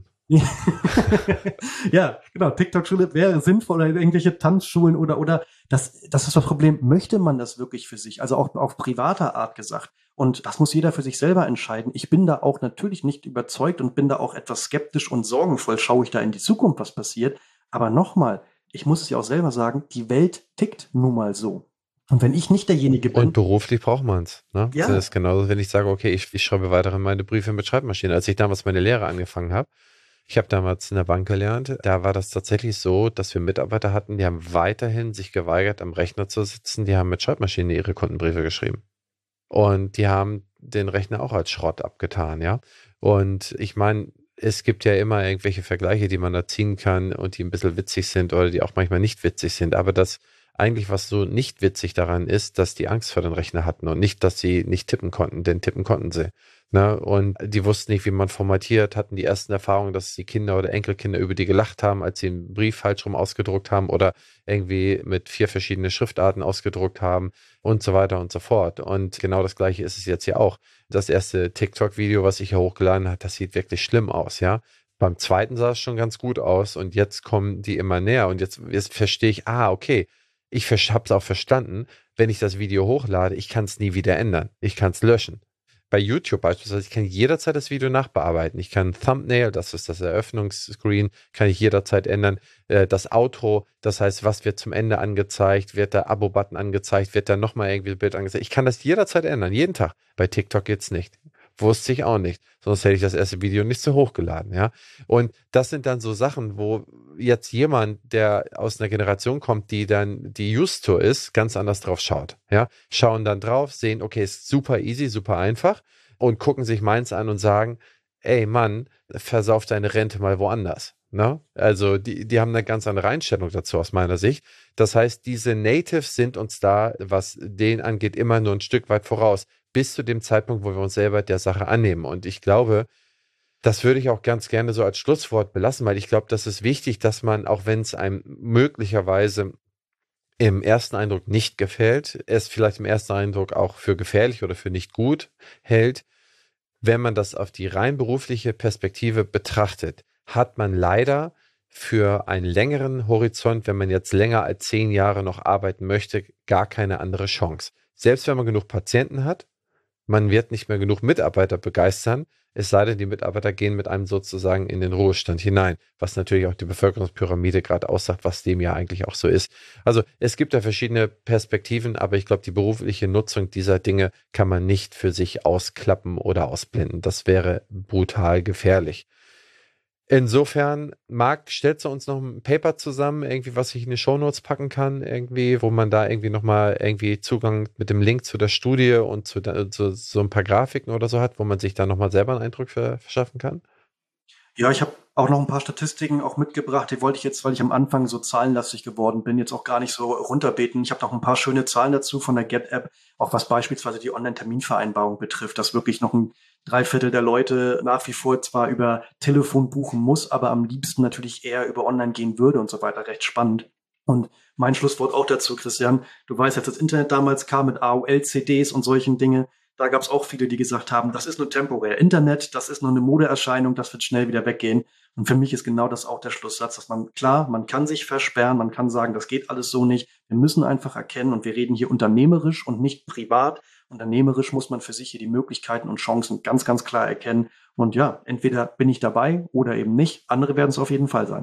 Ja, genau. TikTok-Schule wäre sinnvoll oder irgendwelche Tanzschulen oder, oder das, das ist das Problem. Möchte man das wirklich für sich? Also auch auf privater Art gesagt. Und das muss jeder für sich selber entscheiden. Ich bin da auch natürlich nicht überzeugt und bin da auch etwas skeptisch und sorgenvoll. Schaue ich da in die Zukunft, was passiert. Aber nochmal, ich muss es ja auch selber sagen, die Welt tickt nun mal so. Und wenn ich nicht derjenige bin... Und beruflich braucht man es. Ne? Ja. Das ist genauso, wenn ich sage, okay, ich, ich schreibe weiterhin meine Briefe mit Schreibmaschine. Als ich damals meine Lehre angefangen habe, ich habe damals in der Bank gelernt, da war das tatsächlich so, dass wir Mitarbeiter hatten, die haben weiterhin sich geweigert, am Rechner zu sitzen, die haben mit Schreibmaschine ihre Kundenbriefe geschrieben. Und die haben den Rechner auch als Schrott abgetan, ja. Und ich meine, es gibt ja immer irgendwelche Vergleiche, die man da ziehen kann und die ein bisschen witzig sind oder die auch manchmal nicht witzig sind. Aber das eigentlich, was so nicht witzig daran ist, dass die Angst vor den Rechner hatten und nicht, dass sie nicht tippen konnten, denn tippen konnten sie. Ne? Und die wussten nicht, wie man formatiert, hatten die ersten Erfahrungen, dass die Kinder oder Enkelkinder über die gelacht haben, als sie einen Brief falsch rum ausgedruckt haben oder irgendwie mit vier verschiedenen Schriftarten ausgedruckt haben und so weiter und so fort. Und genau das Gleiche ist es jetzt hier auch. Das erste TikTok-Video, was ich hier hochgeladen habe, das sieht wirklich schlimm aus, ja. Beim zweiten sah es schon ganz gut aus und jetzt kommen die immer näher und jetzt, jetzt verstehe ich, ah, okay, ich habe es auch verstanden, wenn ich das Video hochlade, ich kann es nie wieder ändern. Ich kann es löschen. Bei YouTube beispielsweise, ich kann jederzeit das Video nachbearbeiten. Ich kann Thumbnail, das ist das Eröffnungsscreen, kann ich jederzeit ändern. Das Outro, das heißt, was wird zum Ende angezeigt, wird der Abo-Button angezeigt, wird da nochmal irgendwie ein Bild angezeigt. Ich kann das jederzeit ändern, jeden Tag. Bei TikTok geht's nicht. Wusste ich auch nicht. Sonst hätte ich das erste Video nicht so hochgeladen, ja. Und das sind dann so Sachen, wo jetzt jemand, der aus einer Generation kommt, die dann, die used to ist, ganz anders drauf schaut, ja. Schauen dann drauf, sehen, okay, ist super easy, super einfach und gucken sich meins an und sagen, ey Mann, versauf deine Rente mal woanders, ne? Also die, die haben eine ganz andere Einstellung dazu aus meiner Sicht. Das heißt, diese Natives sind uns da, was den angeht, immer nur ein Stück weit voraus, bis zu dem Zeitpunkt, wo wir uns selber der Sache annehmen. Und ich glaube, das würde ich auch ganz gerne so als Schlusswort belassen, weil ich glaube, das ist wichtig, dass man, auch wenn es einem möglicherweise im ersten Eindruck nicht gefällt, es vielleicht im ersten Eindruck auch für gefährlich oder für nicht gut hält, wenn man das auf die rein berufliche Perspektive betrachtet, hat man leider für einen längeren Horizont, wenn man jetzt länger als zehn Jahre noch arbeiten möchte, gar keine andere Chance. Selbst wenn man genug Patienten hat, man wird nicht mehr genug Mitarbeiter begeistern, es sei denn, die Mitarbeiter gehen mit einem sozusagen in den Ruhestand hinein, was natürlich auch die Bevölkerungspyramide gerade aussagt, was dem ja eigentlich auch so ist. Also es gibt da verschiedene Perspektiven, aber ich glaube, die berufliche Nutzung dieser Dinge kann man nicht für sich ausklappen oder ausblenden. Das wäre brutal gefährlich. Insofern, Marc, stellst du uns noch ein Paper zusammen, irgendwie, was ich in die Shownotes packen kann, irgendwie, wo man da irgendwie nochmal irgendwie Zugang mit dem Link zu der Studie und zu, zu so ein paar Grafiken oder so hat, wo man sich da nochmal selber einen Eindruck für, verschaffen kann? Ja, ich habe auch noch ein paar Statistiken auch mitgebracht. Die wollte ich jetzt, weil ich am Anfang so zahlenlastig geworden bin, jetzt auch gar nicht so runterbeten. Ich habe noch ein paar schöne Zahlen dazu von der Get-App, auch was beispielsweise die Online-Terminvereinbarung betrifft, dass wirklich noch ein Dreiviertel der Leute nach wie vor zwar über Telefon buchen muss, aber am liebsten natürlich eher über Online gehen würde und so weiter. Recht spannend. Und mein Schlusswort auch dazu, Christian, du weißt, als das Internet damals kam mit A O L-C Ds und solchen Dingen, da gab es auch viele, die gesagt haben, das ist nur temporär. Internet, das ist nur eine Modeerscheinung, das wird schnell wieder weggehen. Und für mich ist genau das auch der Schlusssatz, dass man, klar, man kann sich versperren, man kann sagen, das geht alles so nicht. Wir müssen einfach erkennen, und wir reden hier unternehmerisch und nicht privat. Unternehmerisch muss man für sich hier die Möglichkeiten und Chancen ganz, ganz klar erkennen. Und ja, entweder bin ich dabei oder eben nicht. Andere werden es auf jeden Fall sein.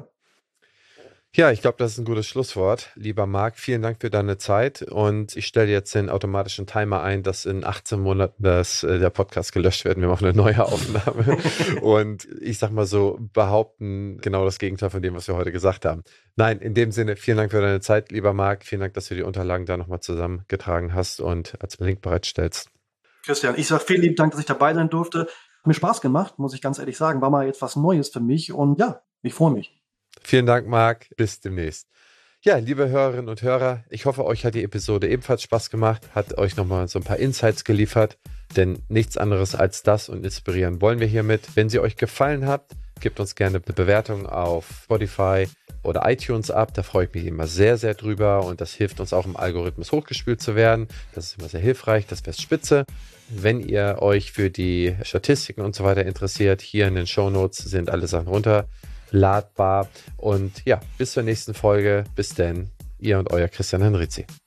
Ja, ich glaube, das ist ein gutes Schlusswort. Lieber Marc, vielen Dank für deine Zeit und ich stelle jetzt den automatischen Timer ein, dass in achtzehn Monaten das, äh, der Podcast gelöscht wird. Wir machen eine neue Aufnahme und ich sag mal so, behaupten genau das Gegenteil von dem, was wir heute gesagt haben. Nein, in dem Sinne, vielen Dank für deine Zeit, lieber Marc. Vielen Dank, dass du die Unterlagen da nochmal zusammengetragen hast und als Link bereitstellst. Christian, ich sage vielen lieben Dank, dass ich dabei sein durfte. Hat mir Spaß gemacht, muss ich ganz ehrlich sagen. War mal jetzt was Neues für mich und ja, ich freue mich. Vielen Dank, Marc. Bis demnächst. Ja, liebe Hörerinnen und Hörer, ich hoffe, euch hat die Episode ebenfalls Spaß gemacht, hat euch nochmal so ein paar Insights geliefert, denn nichts anderes als das und inspirieren wollen wir hiermit. Wenn sie euch gefallen hat, gebt uns gerne eine Bewertung auf Spotify oder iTunes ab. Da freue ich mich immer sehr, sehr drüber und das hilft uns auch im Algorithmus hochgespült zu werden. Das ist immer sehr hilfreich, das wäre spitze. Wenn ihr euch für die Statistiken und so weiter interessiert, hier in den Shownotes sind alle Sachen runterladbar. Und ja, bis zur nächsten Folge. Bis denn, ihr und euer Christian Henrizi.